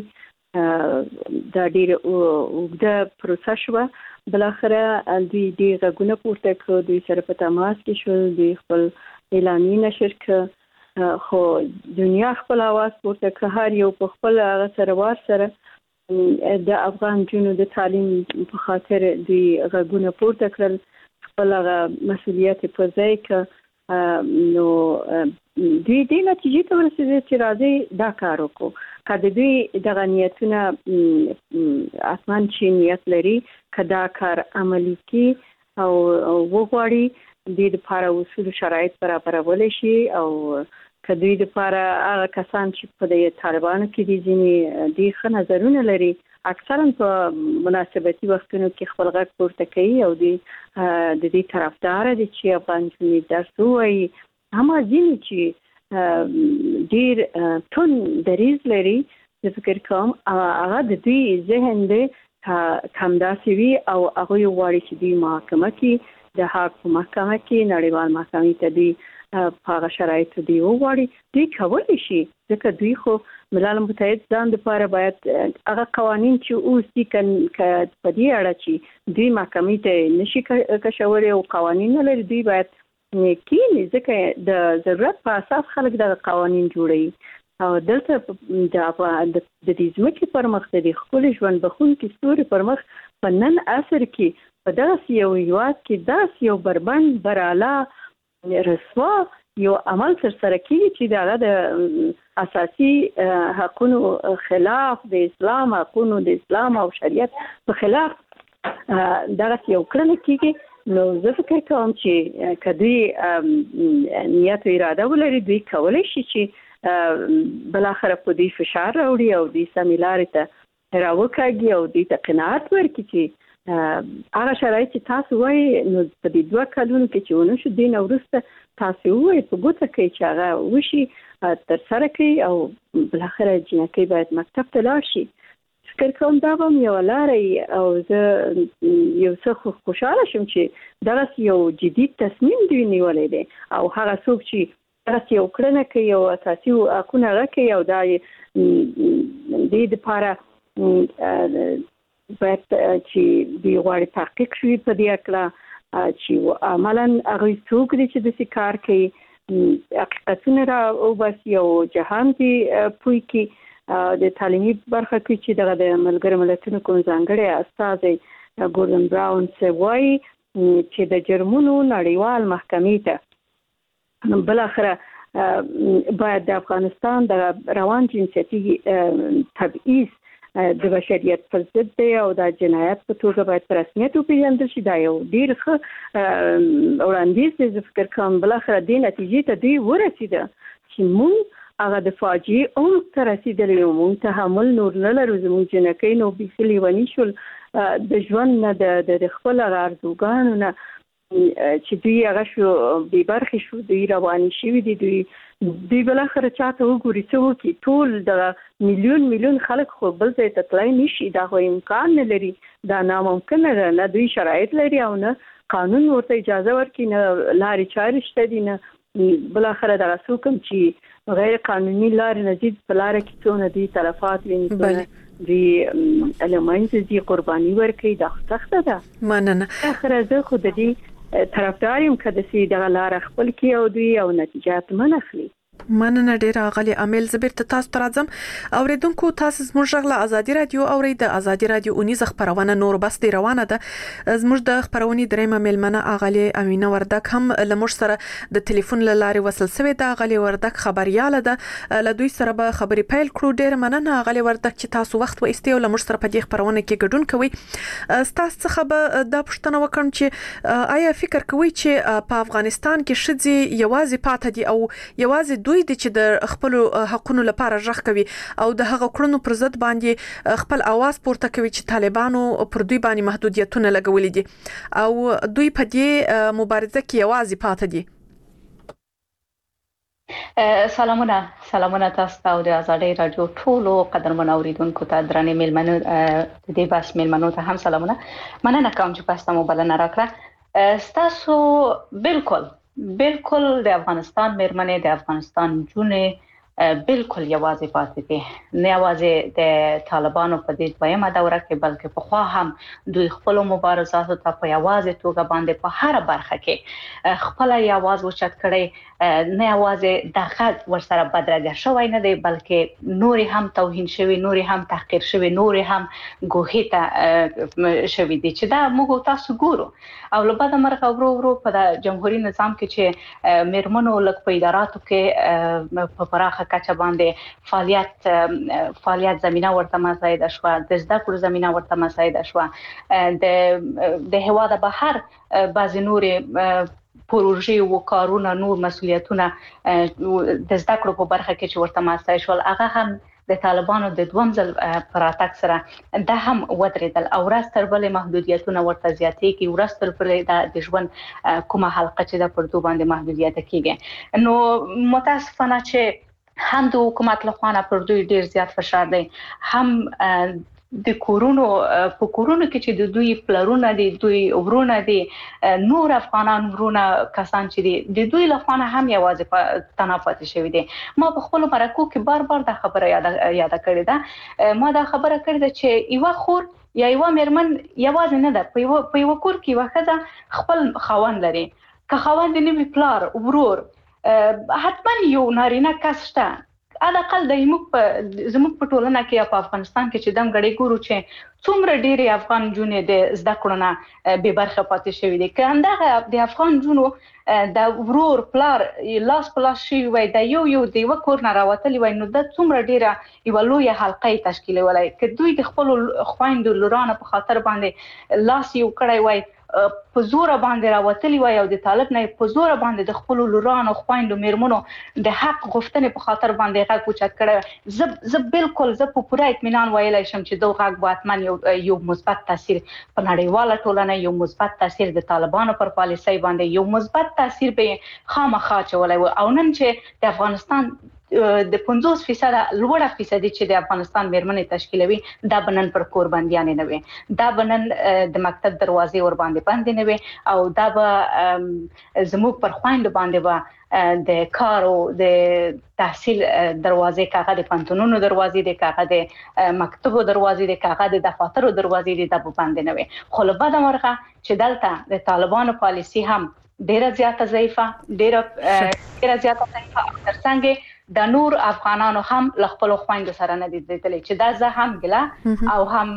دا ډېره اوږده پروسه شوه. بالاخره دوی ډېر غږونه پورته کړو، دوی سره په تماس کې شول، دوی خپل اعلامیې نشر کړ، خو دنیا خپل आवाज پورته کړ، هر یو په خپل هغه سره وار سره د افغان جنو د تعلیم په خاطر دوی غږونه پورته کړل، خپل هغه مسؤلیت په ځای کې. نو دوی دې نتیجې ته ورسېدل چې راځي دا کار وکړو. که د دوی دغه نیتونه حتما چې نیت لري که دا کار عملي کړي او وغواړي، دې دپاره اصول شرایط برابرولی شي، او که دوی دپاره هغه کسان چې په د طالبانو کې دي ځینې ډېر ښه نظرونه لري، اکثرا په مناسبتي وختونو کې خپل غږ پورته کوي او دوی د دې طرفداره دي چې افغان نجونې درس ووایي، همه ځینې چې ډېر توند دریځ لري، زه فکر کوم هغه د دوی ذهن دی همداسې وي او هغوی غواړي چې دوی محاکمه کړي، د حق په محکمه کې نړیوال محکمې ته دوی په هغه شرایطو دوی وغواړي، دوی کولی شي، ځکه دوی خو ملل متحد ځان دپاره باید هغه قوانین چې اوس دي که په دې اړه چې دوی محکمې ته نشي کشولی او قوانین نه لري، دوی باید کینی، ځکه د ضرورت په اساس خلک دغه قوانین جوړوي. او دلته د د دې ځمکې پر مخ د دې ښکلي ژوند بخونکي ستوري پر مخ په نن عصر کې په داسې یو هېواد کې داسې یو بربند براله رسوا یو عمل ترسره کېږي چې د هغه د اساسي حقونو خلاف، د اسلام حقونو، د اسلام او شریعت په خلاف دغسې یو کړنه کېږي. نو زه فکر کوم چې که دوی نیت او اراده ولري، دوی کولی شي چې بل اخر په دې فشار راوړي او دې سمیلارې ته راوکاږي او دې ته قناعت ورکړي چې هغه شرایط چې تاسو وایي نو په دې دوه کلونو کې چې ونه شو دین ورسته تاسو وایي په ګوته کې چې هغه وشي تر سره کوي او بل اخر جنکې باید مکتب ته لاړ شي. فکر کوم دا به یو لارې او زه یو څه خوشاله شم چې دغه یو جدي تصمیم دی نیولې دی او هغه څوک چې دغه یو کړنه کوي او اساسي حقونه راکوي او دا د دې لپاره باید چې دی غواړي تحقیق شي په دې اړه چې عملاً هغه څوک دي چې د کار کوي حقیقتونه را او بس یو جهان دی پوي کې د تعلیمي برخه کې چې دغه د ملګرو ملتونو کوم ځانګړی استاد ګوردن براون څه وایي چې د جرمونو نړیوال محکمې ته بل اخره باید د افغانستان د روان جنسیتي تبعیض د بشریت پر ضد دی او د جنایت په توګه باید په رسمیت وپېژندل شي. دا یو ډېر ښه وړاندیز دی. زه فکر کوم بل اخره دې نتیجې ته دوی ورسېده چې موږ هغه د فاجعې عمق ته رسېدلی یو، موږ تحمل نور نه لرو، زموږ جنکۍ نو بیخي لیوني شول د ژوند نه د خپل هغه ارزوګانو نه چې دوی هغه شو بې برخې شو، دوی روانې شوي دي، دوی دوی بل اخره چاته وګوري څه وکړي. ټول د میلیون میلیون خلک خو بل ځای ته تللی نشي، دا خو امکان نه لري، دا ناممکنه ده. نه دوی شرایط لري او نه قانون ورته اجازه ورکړي، نه لارې چارې شته دي، نه بل اخره دغه څوک هم چې غیر قانوني لارې نه ځي په لاره کې څونه دوی تلفات ویني، څونه دوی له منځه ځي، قرباني ورکوي. دا خو سخته ده. مننه. اخره زه خو د دې طرفدار یم که داسې دغه لاره خپل کړي او دوی او نتیجات من اخلي. مننه ډیره غالي عامل زبر ته تاسو ترازم اوریدونکو تاسو زموږ غلا ازادي رادیو اوري د ازادي رادیو اونیز خبرونه نور بس دی روانه ده. زموږ د خبرونې درېمه ملمنه اغالي امینه وردک هم لمر سره د ټلیفون لاري وصل سوي ده. اغالي وردک خبرياله ده، له دوی سره به خبري پیل کړو. ډیره مننه اغالي وردک چې تاسو وخت و استي او لمر سره په دې خبرونه کې ګډون کوي. تاسو څخه به دا پوښتنه وکړم چې آیا فکر کوئ چې په افغانستان کې شذي یوازې پاتې دي او یوازې دوی د چې د خپل حقونو لپاره ژغ کوي او د هغه کړنو پر ضد باندې خپل आवाज پورته کوي چې طالبانو پر دوی باندې محدودیتونه لګولې دي او دوی په دې مبارزه کې یوازې پاتې دي؟ سلامونه سلامونه تاسو ته او د ازادي رادیو ټولو قدرمن اوریدونکو ته درنې ملمنو د دې بس ملمنو ته هم سلامونه. مننه کوم چې تاسو مو بلنه راکړه. تاسو بالکل بالکل د افغانستان مېرمنې د افغانستان جونې بالکل یوازې پاتې دي، نه یوازې د طالبانو په دې دویمه دوره کې بلکې په خوا هم دوی خپل مبارزاتو ته په یوازې توګه باندې په هر برخه کې خپل یوازې وچت کړي، نه یوازې د غږ ورسره بدرګه شوی نه دی بلکې نور هم توهین شوی، نور هم تحقیر شوی، نور هم ګوهې ته شوی دي چې دا موږ تاسو ګورو. او له بعد مرغه ورو ورو په جمهوریت نظام کې چې مېرمنو لک په اداراتو کې په پراخه کچه باندې فعالیت فعالیت زمينه ورته مساعده شو، د زده کړو زمينه ورته مساعده شو، د د هوا د بهر بعض نور پروژې او کارونه نور مسؤلیتونه د زده کړو په برخه کې چې ورته مساعده شول، هغه هم د طالبانو د دوم ځل پراتک سره د هم ودرېدل او راستر بلې محدودیتونه ورته زیاتې کی ورستر پر د ژوند کومه حلقه چې د پردو باندې محدودیت کیږي. نو متاسفانه چې هم د حکومت له خوا پر دوی ډیر زیات فشار دی، هم د کورونو په کورونو کې چې د دوی پلرونه دي، دوی ورونه دي، نور افغانان ورونه کسان چې دي د دوی له خوا هم یوازې تنافات شوی دي. ما په خپل مرکو کې بار بار دا خبره یاد یاد کړې ده، ما دا خبره کړې ده چې یو خور یا یو مېرمن یوازې نه ده، په یو په یو کور کې یو ښځه خپل خاوند لري، که خاوند نه وي پلار ورور حتما یو نارینه کس شته. علاقل د زموږ په زموږ په ټولنه کې په افغانستان کې چې دم غړي ګورو چې څومره ډېری افغان جونې د زده کړو نه به برخه پاتې شوی دي. که همدغه د افغان جونو د ورور پلار لاس پلاس شي وای د یو یو د یو کور نه راوتلی وای نو د څومره ډېره یو لوی حلقه تشکیل ولای که دوی د خپل خويندو لورانه په خاطر باندې لاس یو کړی وای په زور باندې راوتلی وای او د طالب نه په زور باندې د خپل لورانو خويندو میرمنو د حق غوښتنې په خاطر باندې غږ اوچت کړي زه زه بالکل زه په پوره اطمینان ویلای شم چې دوه غږ باتمن یو یو مثبت تاثیر په نړیواله ټولنه یو مثبت تاثیر د طالبانو پر پالیسۍ باندې یو مثبت تاثیر به خامخا چولای او نن چې د افغانستان د پنځوس فیصد لوړه فیصدي چې د افغانستان میرمنې تشکیلوي دا بنن پر کور باندې نه وي دا بنن د مکتب دروازې ور باندې باندې نه وي او دا به زموږ پر خويند باندې به د کارو د تحصیل دروازې کاغه د پنتونونو دروازې د کاغه د مکتبو دروازې د کاغه د دفاترو دروازې د باندې نه وي خو له بده مرغه چې دلته د طالبانو پالیسي هم ډیره زیاته ضعیفه ډیره ډیره زیاته ضعیفه ترڅنګ د نور افغانانو هم ل خپل خويند سره نه دي دتلې چې دا زه هم ګلا او هم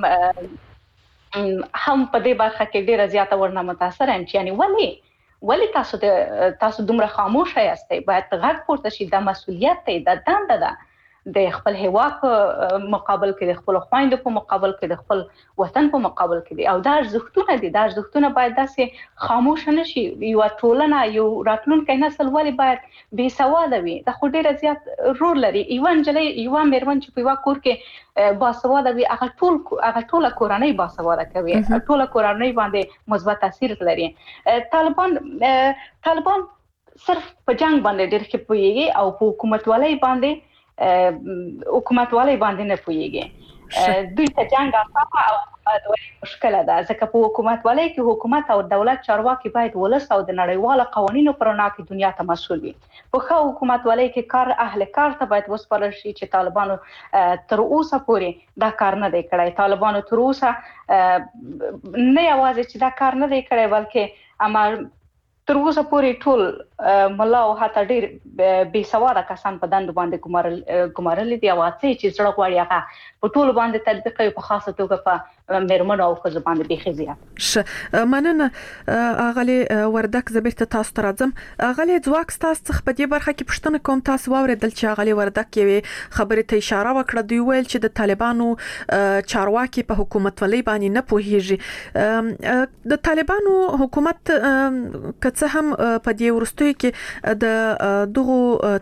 هم په دې برخه کې ډیره زیاته ورنه متاثر یم چې یعنی ولی ولی تاسو د تاسو دومره خاموش یاستئ باید غږ پورته شي د مسؤلیت ته د دنده ده د خپل هوا په مقابل کې د خپل خويند په مقابل کې د خپل وطن په مقابل کې دي او دا ارزښتونه دي دا ارزښتونه باید داسې خاموش نشي یو ټولنه یو راتلونکي نسل ولی باید بې سواده وي دا خو ډیره زیات رول لري ایوان جلې یو میرمن چې په یو کور کې باسواده وي هغه ټول هغه ټول کورنۍ باسواده کوي ټول کورنۍ باندې مثبت تاثیر لري طالبان طالبان صرف په جنگ باندې ډېر ښه پوهیږي او په حکومت ولای باندې حکومت والی باندې نه پوهیږي دوی ته جنگ اسانه او حکومت والی مشکل ده ځکه په حکومت والی کې حکومت او دولت چارواکي باید ولس او د نړیوالو قوانینو پر وړاندې کې دنیا ته مسؤل وي په خو حکومت والی کې کار اهل کار ته باید وسپارل شي چې طالبانو تر اوسه پورې دا کار نه دی کړی طالبانو تر اوسه نه یوازې چې دا کار نه دی کړی بلکې اما تر اوسه پورې ټول ملا او حتی ډېر بې سواده کسان په دند باندې ګمارل ګمارل دي او اته چې زړه غواړي هغه په ټول باندې تطبیق کوي په خاصه توګه په میرمنو او ښځو باندې بيخي زیات ش مننه اغلی وردک زبرت تاسو ته راځم اغلی ځواک تاسو څخه په دې برخه کې پښتنه کوم تاسو واوریدل چې اغلی وردک یې خبرې ته اشاره وکړه دوی ویل چې د طالبانو چارواکي په حکومت ولې باندې نه پوهیږي د طالبانو حکومت که هم په دې ورستوي کې د دغه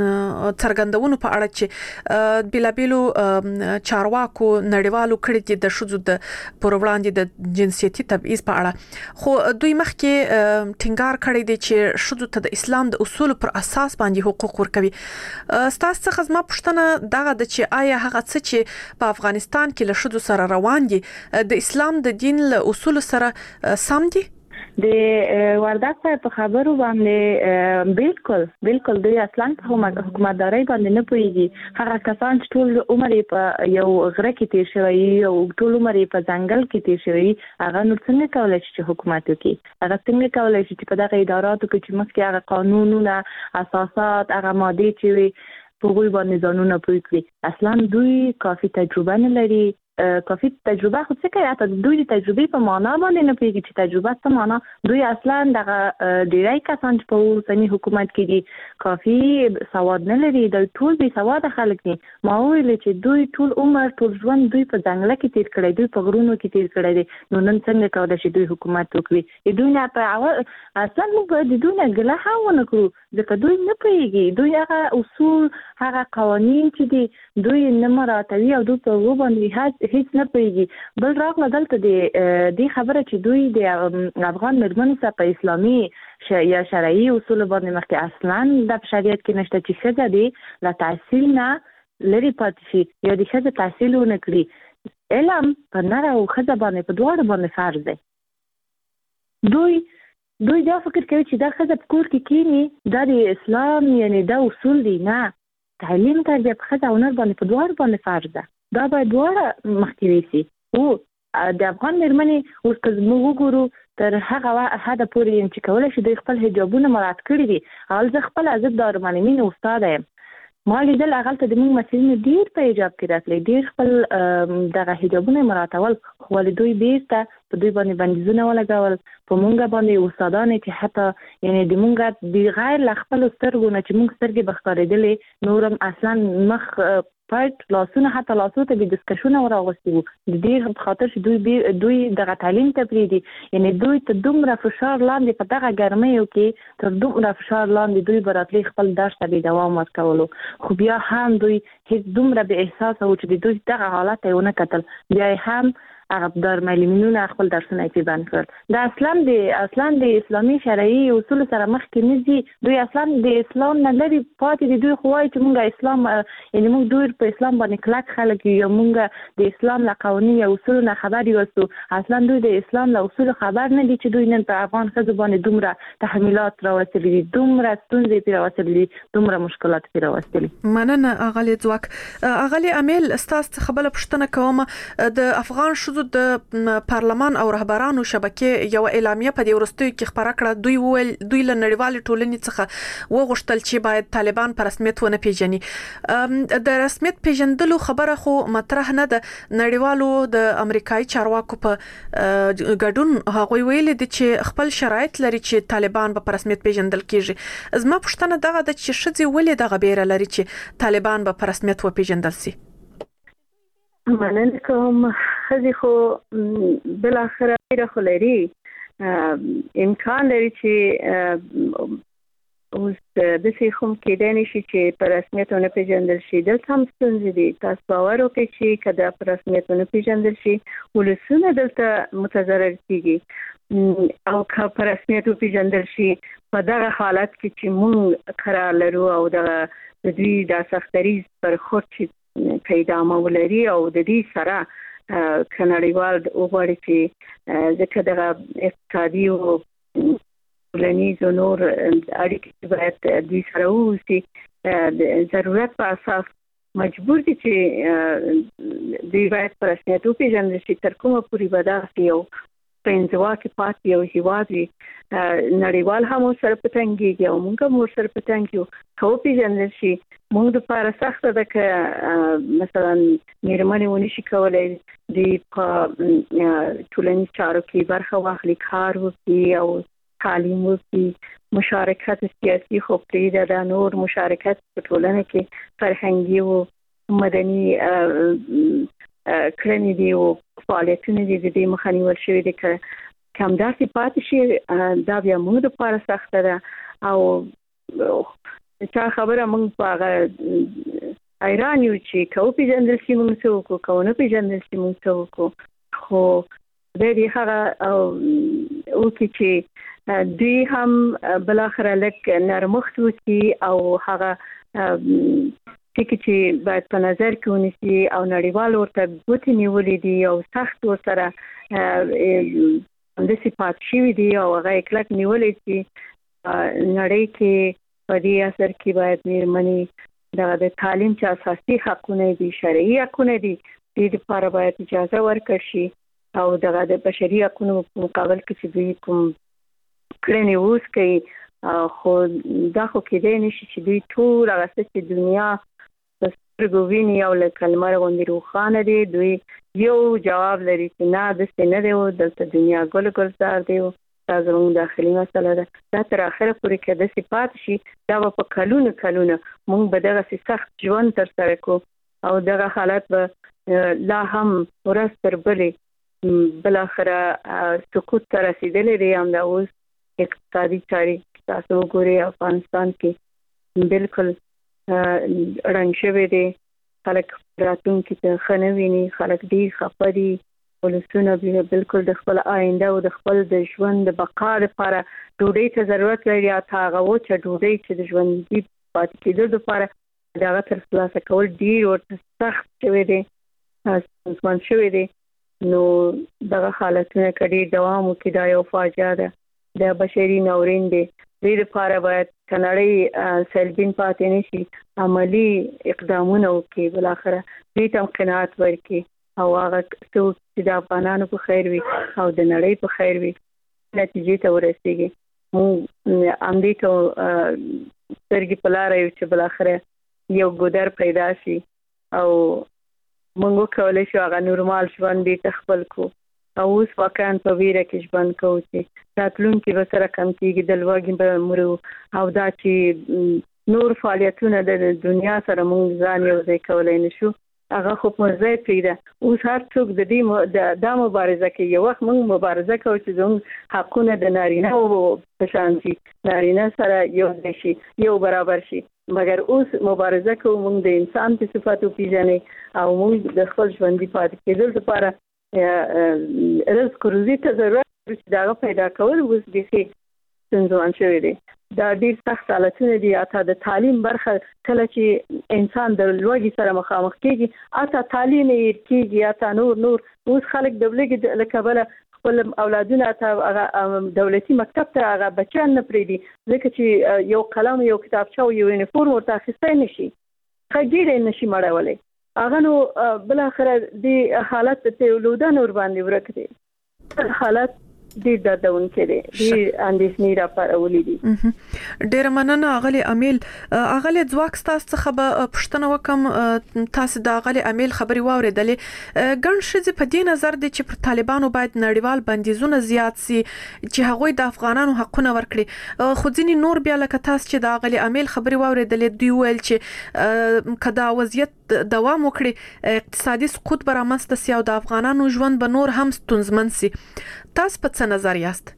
څرګندونو په اړه چې بلابلو چارواکو نړیوالو کړي دي د شذو د پر وړاندې د جنسيتي تبعیض په اړه خو دوی مخکې ټینګار کړی دی چې شذو ته د اسلام د اصول پر اساس باندې حقوق ورکوي ستاسو څخه زما پوښتنه دغه د چې آیا هغه څه چې په افغانستان کې له شذو سره روان دي د اسلام د دین له اصول سره سم دي د وردک په خبرو باندې بالکل بالکل دوی اصلا په حکومتداري باندې نه پوهیږي هغه کسان چې ټول عمر په یو غره کې تیر شوی او ټول عمر په ځنګل کې تیر شوی هغه نور څنګه کولای شي حکومت وکړي هغه څنګه کولای شي چې په دغه اداراتو کې چې مخکې هغه قانونونه اساسات هغه ماده چې وي په غوي باندې ځانونه پوي کړی اصلا دوی کافي تجربه نه لري کافي تجربه خو څه کوي اته دوی د تجربې په معنا باندې نه پیږي چې تجربه څه معنا دوی اصلا دغه ډیری کسان چې په اوسنی حکومت کې دي کافي سواد نه لري د ټول به سواد خلک دي ما ویل چې دوی ټول عمر ټول ژوند دوی په ځنګل کې تیر کړی دوی په غرونو کې تیر کړی دي نو نن څنګه کولای شي دوی حکومت وکړي دوی نه په اصلا موږ د دوی نه ګله هاونه کړو ځکه دوی نه پیږي دوی هغه اصول هغه قوانين چې دي دوی نه مراتبي او دوی په وباندې هیڅ نه پیږي بل راغله دلته د خبره چې دوی د افغان مېرمنو سره په اسلامي یا شرعي اصول باندې مخکې اصلا د شریعت کې نشته چې ښځه دي له تحصیل نه لري پاتې شي یا د ښځې تحصیل ونه کړي علم په نر او ښځه باندې په دواړو باندې فرض دی دوی دوی دا فکر کوي چې دا ښځه په کور کې کینی دا د اسلام یعنی دا اصول دي نه تعلیم تربیه په ښځه او نر باندې په دواړو باندې فرض ده دا باید دواړه مخکې وي او د افغان مېرمنې اوس که موږ وګورو تر هغه حده پورې چې کولی شي دوی خپل حجابونه مراعات کړي دي او زه خپله زه د دارالمعلمین استاده یم ما لیدل هغلته د موږ مسلمین ډېر په حجاب کې راتلی ډېر خپل دغه حجابونه مراعاتول خو ولې دوی بیرته په دوی باندې بندیزونه ولګول، په مونږ باندې استادان چې حتی یعنی د مونږ د غیر ل خپل سترګو نه چې مونږ سترګې بخارېدلې نورم اصلا مخ پټ لاسونه حتی لاسو ته د ډسکشن وراغستي وو د دې په خاطر چې دوی دوی دغه تعلیم ته پریدي، یعنی دوی ته دومره فشار لاندې په دغه ګرمیو کې تر دومره فشار لاندې دوی براتلی خپل درس ته دوام ورکولو، خو بیا هم دوی هیڅ دومره به احساس او چې دوی دغه حالت ته ونه کتل، بیا هم هغه در معلمینونه خپل درسونه یې بند کړل. دا اصلا د اصلا د اسلامي شرعي اصول سره مخ کې نه دي، دوی اصلا د اسلام نه لري پاتې دي. دوی خو وايي چې مونږ اسلام یعنی مونږ دوی په اسلام باندې کلک خلک یو، مونږ د اسلام له قوانین او اصول نه خبر یو، اصلا دوی د اسلام له اصول خبر نه دي چې دوی نن په افغان ښځو باندې دومره تحمیلات راوستلي دي، دومره ستونزې پرې راوستلي دي، دومره مشکلات پرې راوستلي. مننه اغلی ځواک. اغلی امیل ستاسو خبره پوښتنه کوم، د افغان شذو د پارلمان او رهبرانو شبکې یو اعلامیه په دې ورستیو کې خبره کړه، دوی ول دوی له نړیوال ټولنې څخه وغوښتل چې باید طالبان په رسمیت ونه پیژني. د رسمیت پیژندلو خبره خو مطرح نه ده، نړیوالو د امریکایي چارواکو په ګډون هغوی ویل دي چې خپل شرایط لري چې طالبان په رسمیت پیژندل کیږي. زما پوښتنه دغه د چې شذې ولې دغه بیره لري چې طالبان په رسمیت و پیژندل سي؟ مننه کوم. خزي خو بل اخر ډیره خو لري امکان لري چې اوس د څه کوم کېدای نشي چې په رسمیت نه پیژندل شي. دلته هم ستونزې دي. تاسو باور وکړئ چې کله په رسمیت نه پیژندل شي ولسونه دلته متضرر کیږي او که په رسمیت پیژندل شي په دغه حالت کې چې مونږ قرار لرو او دغه د دوی د سختري پر خورچ پیدا مولري او د دې سره کنړیوال وګړي چې ځکه دغه اقتصادي او ټولنیز او نور اړیکې باید دوی سره ووسي، د ضرورت په اساس مجبور دي چې دوی باید په رسمیت وپېژندل شي. تر کومه پورې به داسې یو په انزوا کې پاتې یو هېواد وي، نړیوال هم ورسره په تنګېږي او موږ هم ورسره په تنګ یو. که وپېژندل شي موږ دپاره سخته ده که مثلا مېرمنې ونه شي کولی د په ټولنیز چارو کې برخه واخلي، کار وکړي او تعلیم وکړي، مشارکت سیاسي خو پرېږده، دا نور مشارکت په ټولنه کې فرهنګي او مدني کړنې دي او فعالیتونه دي، د دې مخه نیول شوې دي. که همداسې پاتې شي دا بیا موږ دپاره سخته ده. او چا خبره موږ په هغه حیران یو چې که وپېژندل شي موږ څه وکړو، که ونه پېژندل شي موږ څه وکړو. خو خدای دې هغه وکړي چې دوی هم بالاخره لږ نرمښت وکړي او هغه ټکي چې باید په نظر کې ونیسي او نړیوال ورته ګوتې نیولې دي او سخت ورسره همداسې پاتې شوي دي او هغه یې کلک نیولی چې نړۍ کې په دې اثر کې باید مېرمنې دغه د تعلیم چې اساسي حقونه دي، شرعي حقونه دي، دې دپاره باید اجازه ورکړل شي او دغه د بشري حقونو په مقابل کې چې دوی کوم کړنې اوس کوي. خو دا خو کېدای نشي چې دوی ټول هغه څه چې دنیا په سترګو ویني او لکه لمر غوندې روښانه دي، دوی یو جواب لري چې نه داسې نه دی و، دلته دنیا ګل ګلزار دی و. دا زموږ داخلي مسله ده. دا تر اخره پورې که داسې پاتې شي دا به په کلونه کلونه موږ به دغسې سخت ژوند ترسره کړو او دغه حالت به لا هم ورځ تر بلې بالاخره سقوط ته رسېدلی دی. همدا اوس اقتصادي چارې تاسو وګورئ افغانستان کې بالکل ړنګ شوی دی، خلک راتلونکي ته ښه نه ویني، خلک ډېر خفه دي، ولسونه بالکل د خپل آینده او د خپل د ژوند د بقا لپاره ډوډۍ ته ضرورت لري، حتی هغه وچه ډوډۍ چې د ژوندي پاتې کېدو لپاره د هغه ترلاسه کول ډېر ورته سخت شوی دی، ستونزمن شوی دی. نو دغه حالتونه که ډېر دوام وکړي دا یو فاجعه ده، د بشري ناورین دی. دې لپاره باید که نړۍ سلبین پاتې نه شي، عملي اقدامونه وکړي، بالاخره دوی ته هم قناعت ورکړي او هغه څه چې د افغانانو په خیر وي او د نړۍ په خیر وي نتیجې ته ورسېږي. موږ همدې ته سترګې په لاره یو چې بالاخره یو ګودر پیدا شي او موږ وکولی شو هغه نورمال ژوند دې ته خپل کړو او اوس واقعا په ویره کې ژوند کوو چې راتلونکي به سره کم کېږي د لوږې به مرو او دا چې نور فعالیتونه د دنیا سره موږ ځان یو ځای کولای نشو هغه خو په ځای پیدا اوس هر څوک د دې د مبارزه کې یو وخت موږ مبارزه کوو چې زموږ حقونه د نارینه او په شان شي نارینه سره یو ځای شي یو برابر شي مګر اوس مبارزه کوو موږ د انسان په صفاتو پیژنې او موږ د خپل ژوندۍ پاتې کېدل لپاره رزق روزي ته ضرورت چې دا پیدا کول اوس د څه څنګه شوی دی دا ډیر سخت حالتونه دي اته د تعلیم برخه کله چې انسان د لوږې سره مخامخ کېږي اته تعلیم یې کېږي اته نور نور اوس خلک د لوږې له کبله خپل اولادونه ته دولتي مکتب ته هغه بچان نه پریدي ځکه چې یو قلم یو کتابچه او یو یونیفورم ورته اخیستی نشي خګیړې نشي مړولی هغه نو بل اخر د حالت ته ولوده نور باندې ورک دي حالت ډیر دردونکې دي ډیر اندېښنې راپارولې دي ډیر مننه اغلی امیل اغلی ځواک تاسو څخه به پښتنه وکم تاسو د اغلی امیل خبري واوریدلې ګڼ شذ په دې نظر دي چې پر طالبانو باید نړیوال بندیزونه زیات سي چې هغوی د افغانانو حقونه ورکړي خو ځینې نور بیا لکه تاسو چې د اغلی امیل خبري واوریدلې دوی ویل چې کدا وضعیت دوام وکړي اقتصادي سقوط به رامنځته سي او د افغانانو ژوند به نور هم ستونزمن سي تاسو په څه نظر یاست؟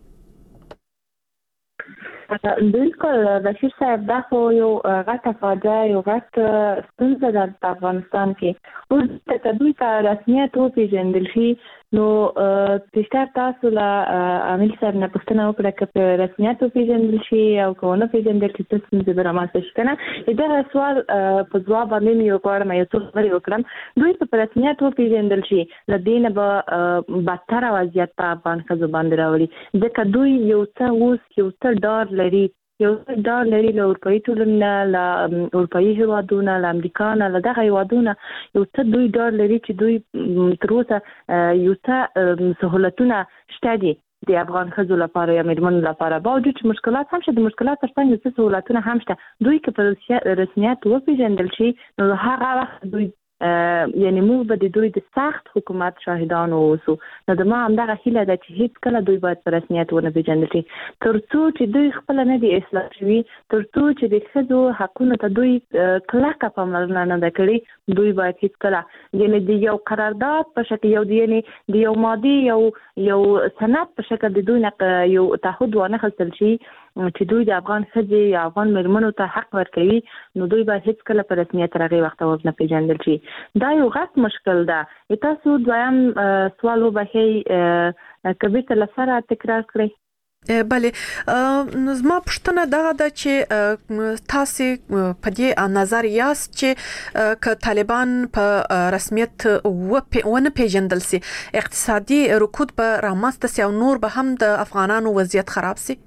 بالکل بشیر صاحب دا خو یو غټه فاجعه یو غټ ستونزه ده په افغانستان کې اوس ته دوی ته رسمیت وپېژندل شي نو تشتار تاسو له عامل صاحب نه پوښتنه وکړه چې په رسمیت وپېژندل شي او که ونه پېژندل شي څه ستونزې به رامنځته شي که نه دغه سوال په ځواب باندې مې یو غواړم یو څو خبرې وکړم دوی په رسمیت وپېژندل شي له دې نه به بدتره وضعیت په افغان ښځو باندې راوړي ځکه دوی یو څه اوس یو څه ډار لري یو څه ډار لري له اروپایي ټولنې له اروپایي هیوادونو له امریکا نه له دغه هیوادونو یو څه دوی ډار لري چې دوی تر اوسه یو څه سهولتونه شته دي د افغان ښځو لپاره یا میرمنو لپاره باوجود چې مشکلات هم شته د مشکلات تر څنګ څه سهولتونه هم شته دوی که په رسمیت وپېژندل شي نو هغه وخت دوی یعنی موږ به د دوی د سخت حکومت شاهدان اوسو نو د ما همدغه هیله ده چې هیڅ کله دوی باید په رسمیت ونه پېژندل شي تر څو چې دوی خپله نه دي اصلاح شوي تر څو چې د ښځو حقونو ته دوی کلکه پاملرنه نه ده کړې دوی باید هیڅ کله یعنی د یو قرارداد په شکل یو یعنی د یو مادي یو یو سند په شکل د دوی نه یو تعهد وانه خستل شي چې دوی د افغان ښځې یا افغان میرمنو ته حق ورکوي نو دوی باید هیڅ کله په رسمیت تر هغې وخته ونه پېژندل شي دا یو غټ مشکل ده تاسو دویم سوال وبښئ که بیرته له سره تکرار کړئ بله زما پوښتنه دغه ده چې تاسو په دې نظر یاست چې که طالبان په رسمیت ونه پېژندل سي اقتصادي رکود به رامنځته سي او نور به هم د افغانانو وضعیت خراب سي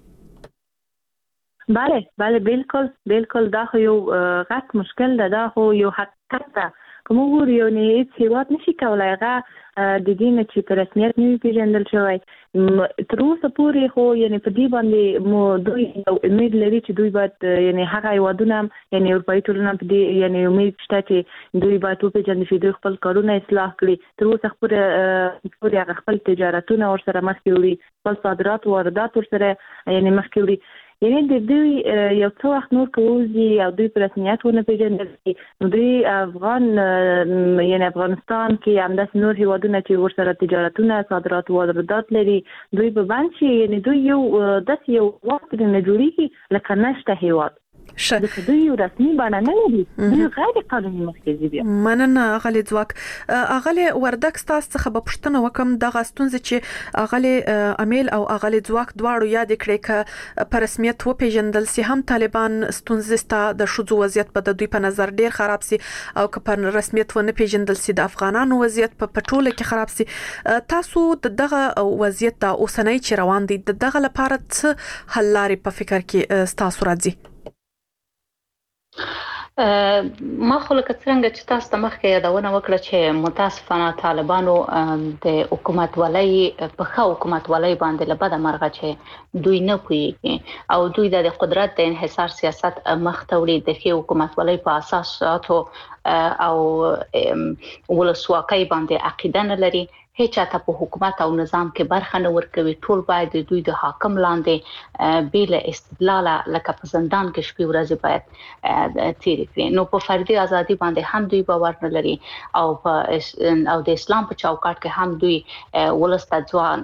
بله بله بالکل بالکل دا خو یو غټ مشکل ده دا خو یو حقیقت ده که موږ وګورو یو نه هېڅ هېواد نشي کولی هغه د دې نه چې په رسمیت نه وي پېژندل شوی تر اوسه پورې خو یعنې په دې باندې مو دوی یو امید لري چې دوی باید یعنې هغه هېوادونه هم یعنې اروپایي ټولنه په دې یعنې امید شته چې دوی باید وپېژندل شي دوی خپل کارونه اصلاح کړي تر اوسه پورې پورې هغه خپل تجارتونه ورسره مخکې وړي خپل صادرات واردات ورسره یعنې مخکې وړي یعنی د دوی یو څو وخت نور کوزي او دوی په رسمیت ونه پېژندل شي نو دوی افغان یعنی افغانستان کې همداسې نور هیوادونه چې ورسره تجارتونه صادرات واردات لري دوی به بند شي یعنی دوی یو داسې یو وخت نه جوړیږي لکه نشته هیواد ځکه دوی یو رسمي بڼه نه لري دوی غیر قانوني مخکې دي مننه اغلی ځواک اغلی وردک ستاسو څخه به پوښتنه وکم دغه ستونزې چې اغلی امیل او اغلی ځواک دواړو یاد کړي که په رسمیت وپېژندل سي هم طالبان ستونزې ستا د ښځو وضعیت به د دوی په نظر ډیر خراب سي او که په رسمیت ونه پېژندل سي د افغانانو وضعیت په ټوله کې خراب سي تاسو دغه وضعیت د اوسنۍ چې روان دي دغه لپاره څه حل لارې په فکر کې ستاسو راځي ما خو لکه څنګه چې تاسو ته مخکې یادونه وکړه چې متاسفانه طالبانو د حکومت ولای په ښه حکومت ولای باندې له بده مرغه چې دوی نه پوهیږي او دوی د قدرت د انحصار سیاست مخ ته وړي د ښه حکومت ولای په اساساتو او ولسواکۍ باندې عقیده نه لري هیڅ چاته په حکومت او نظام کې برخه نه ورکوي. ټول باید د دوی د حاکم لاندې بیل استدلال لکه په زندان کې شپې ورځې باید تیر کړي. نو په فردي ازادي باندې هم دوی باور نه لري او په او د اسلام په چوکاټ کې هم دوی ولسته ځوان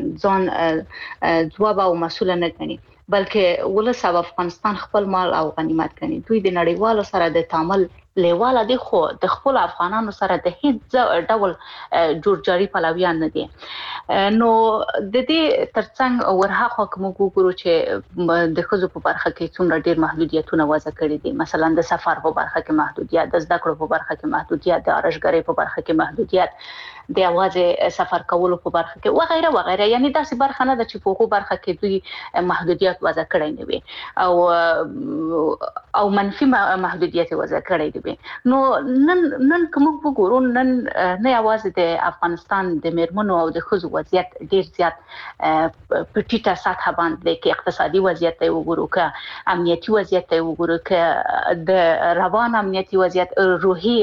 ځوان ځواب او مسؤل نه ګڼي، بلکې ولس او افغانستان خپل مال او غنیمت ګڼي. دوی د نړیوالو سره د تعامل لیواله دي، خو د خپل افغانانو سره د هیڅ ډول جوړجاړي پلویان نه دي. نو د دې ترڅنګ ورهاخوا کوم وګورو چې د ښځو په برخه کې څومره ډیر محدودیتونه وضع کړي دي، مثلا د سفر په برخه کې محدودیت، د زده کړو په برخه کې محدودیت، د ارشګرۍ په برخه کې محدودیت، د اواز سفر کولو په برخه کې وغیرہ وغیرہ. یعنی داسې برخه نه ده چې په هغه برخه کې دوی محدودیت وضع کړی نه وي او او منفي محدودیت وضع کړی دی. نو نن نن کوم وګورو، نن نه اواز د افغانستان د میرمنو او د ښځو وضعیت ډیر زیات په ټیټه سطح باندې کې اقتصادي وضعیت ته وګورو، که امنیتي وضعیت ته وګورو، که د روان امنیتي وضعیت، روحي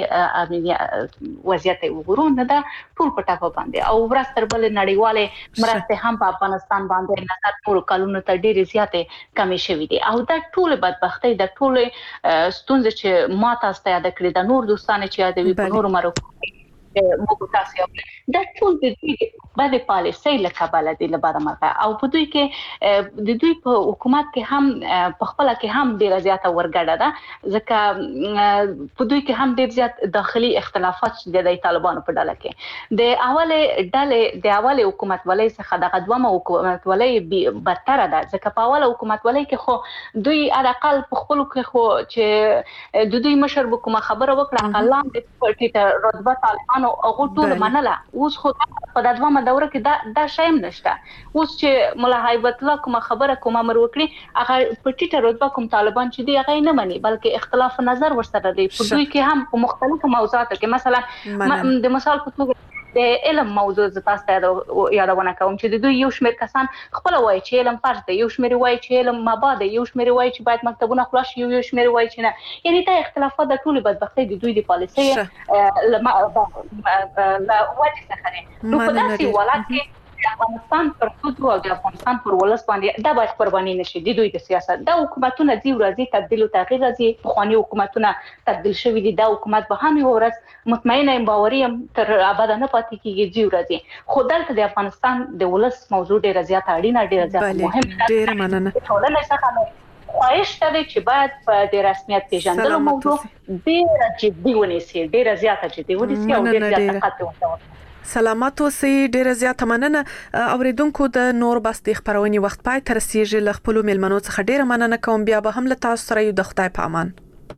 وضعیت ته وګورو، نه دا ټول په ټاپه باندې او ورځ تر بلې نړیوالې مرستې هم په افغانستان باندې نظر ټول کلونو ته ډېرې زیاتې کمې شوې دي. او دا ټول بدبختۍ، د ټول ستونزې چې ما تاسو ته یاد کړې، د نور دوستانو چې یادوي په نورو مرکو موږ تاسو یو دا ټول د دوی باندې پالیسۍ له کبله دی لپاره مرغه. او په دوی کې د دوی په حکومت کې هم په خپل کې هم ډیره زیاته ورګډه ده، ځکه په دوی کې هم ډیر زیات داخلي اختلافات د طالبانو په ډله کې د اوله ډلې د اوله حکومت ولې څخه د قدومه حکومت ولې بدتر ده، ځکه په اوله حکومت ولې کې خو دوی اقل په خپل کې خو چې د دوی مشر کومه خبره وکړه الله دې پټه رتبه طالبانو هغه ټول منله. اوس خو په د دوامه دوره کې دا دا شایم نشته. اوس چې مولا هیبت الله کومه خبره کومه امر وکړي، هغه په ټیټه رتبه کوم طالبان چې دی هغه نه مني، بلکې اختلاف نظر ورسره دی. په دوی کې هم په مختلفو موضوعاتو کې، مثلا د مثال په توګه د علم موضوع ز تاسو ته یادونه کوم چې د دوی یو شمېر کسان خپل وایي چې علم فرض دی، یو شمېر وایي چې علم مباح دی، یو شمېر وایي چې باید مکتبونه خلاص شي، یو شمېر وایي چې نه. یعنی دا اختلافات د ټولې بدبختۍ د دوی د پالیسۍ له وجې څخه دي. نو په داسې حالت کې د افغانستان پر ښځو او د افغانستان پر ولس باندې دا باید قرباني نشي. د دوی د سیاست دا حکومتونه ځي ورځي تبدیل او تغییر راځي. پخواني حکومتونه تبدیل شوي دي، دا حکومت به هم یو ورځ مطمئنه یم باوري یم تر ابده نه پاتې کیږي، ځي ورځي. خو دلته د افغانستان د ولس موضوع ډیره زیاته اړینه، ډیره زیاته مهمه ده. ډیره مننه. ټولنه څخه خواهش ده چې باید په د رسمیت پیژندلو موضوع ډیره جدي ونیسي، ډیره زیاته جدي ونیسي او ډیره زیاته خط ورته. سلامات اوسئ. ډیره زیاته مننه. اوریدونکو د نور بس د خبرونې وخت پای تر رسیږي. له خپل میلمنو څخه ډیره مننه کوم. بیا به هم له تاسو سره یو د خدای په امان.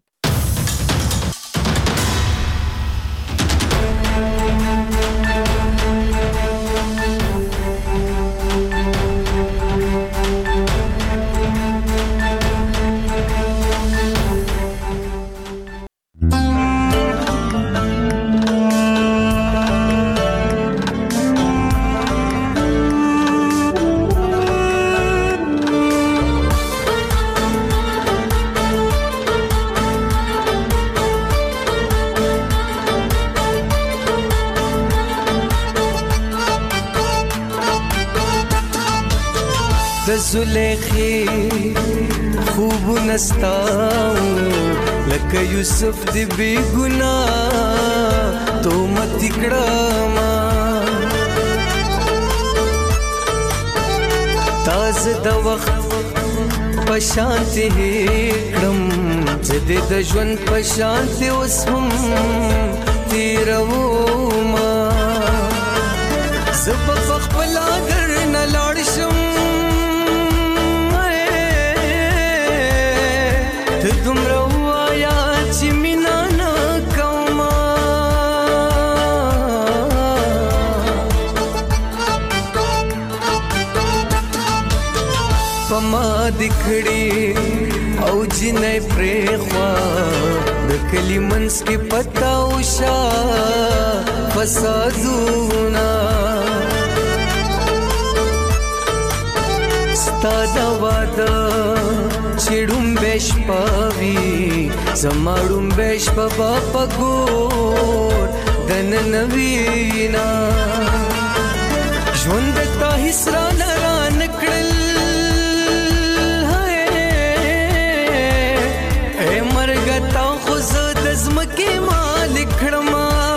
زلیخی خوب نستاو لکه یوسف دی بی گناہ تو مت کړما تاز د وخت پشانتی کړم زده د ژوند پشانتی اوس هم تیرو ما زب خپل اگر نه لاړ شم دومره وایا چې مینا نه کومه پما دکړي او جنې پرخوا د کلی منس کې پتا وشا فسادونا ستاده واده چړم بش پاوی زماړم بش په پګور دن نوینا ژوند ته هیڅ را نه نکړل اے مرګ تا خو زه د ځمکې مالک کړم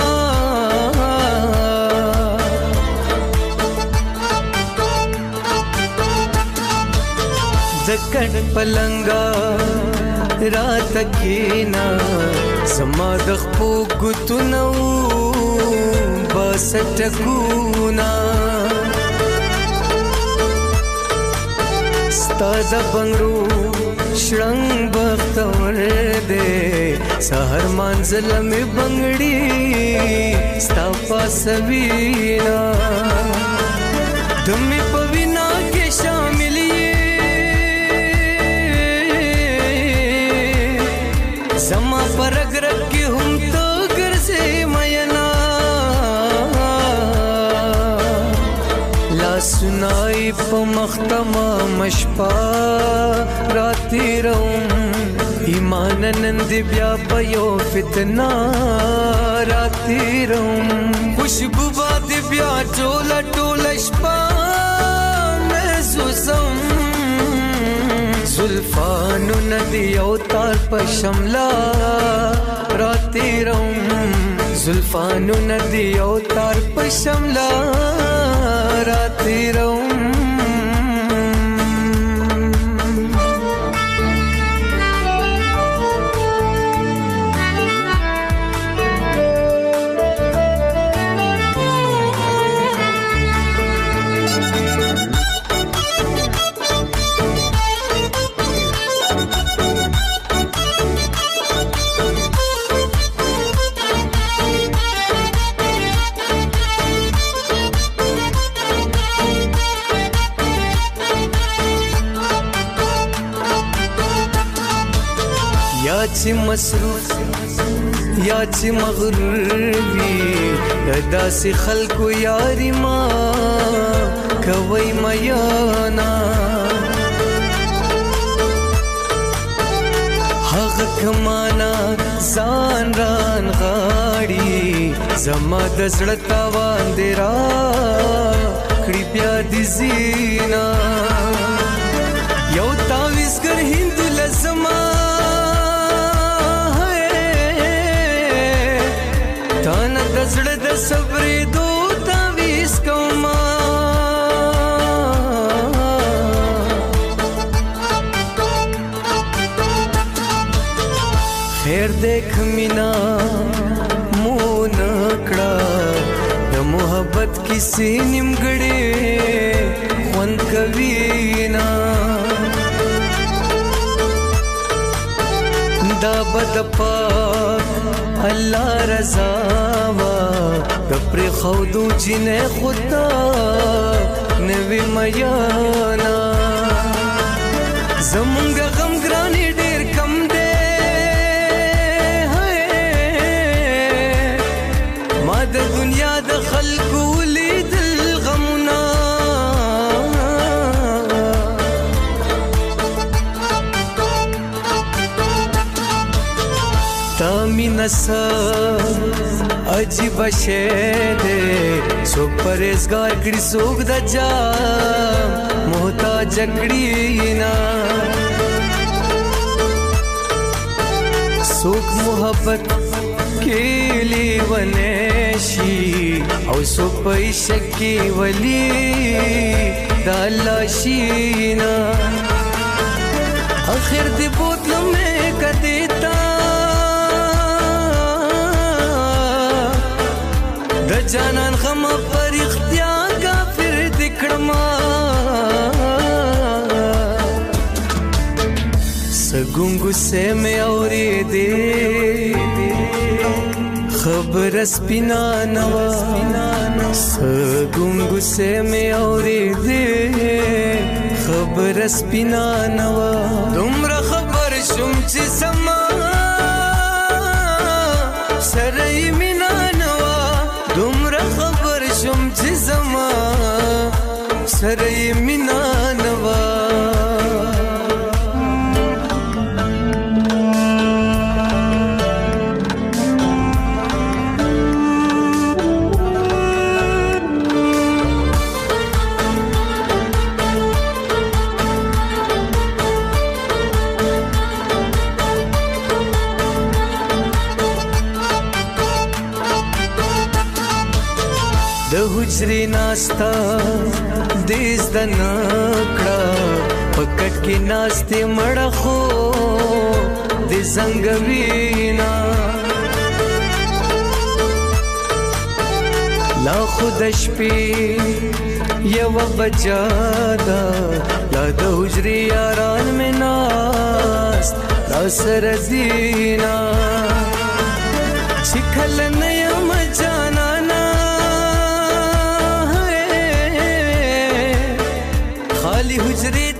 د کټ پلنګا رات کېنا زما د خپو ګوتونو بس ټکونا ستا د بنګړو شړنګ بختور دې سحر منزل مې بنګړي ستا پاسوینا تمې پوینا کې شامل زما پر اگرک کی هم تو گرزے مینا لا سنائی پا مختما مشپا راتی روم ایمان نند بیا بیو فتنا راتی روم خوشبو باد بیا ٹولا ٹولا شپا محسوسم زلفانو ندی او تار پا شملا راتی روم زلفانو ندی او تار پا شملا راتی روم یا چې مصروف یا چې مغرور وي داسې خلکو یاري ما کوي میانا هغه کمانا ځان ران غاړي زما د زړه تاوان دې را کړي بیا دې زینا یو تاویزګر هند لزما تانا د زړه د صبرې دو تاویز کوما خیر دیکھ مینا مون کړه د محبت کیسې نیمګړې خوند کوي نا دا بد پاک الله رضا وا د پر خودو جنې خدا نوې میانا زمونږ غم ګرانې ډېر کم دی ما د دنیا د خلکو لیدل غمونه تا مینا سا عجیب شے دے سوک پریزگار کڑی سوک دا جا محتاج کڑی نا سوک محبت کیلی ونیشی او سوک پیشکی ولی دا اللہ شینا آخر دی بوتلوں میں کدیتا د جانان غم پر اختیار کافر دکړما سګونګو سے مې اورې دې خبر سپینا نوا سګونګو سے مې اورې دې خبر سپینا نوا دومره خبر شوم چې سما سره مینا نوا دومره خبر شوم چې زما سره مینا نوا حجري ناستا دیز د نکړه پکټ کې ناستې مړه خو د زنګوینا لا خود شپې یو بجادا لا د حجري یاران مې ناست لا سر زینا چکل نیم جانانا خالی حجري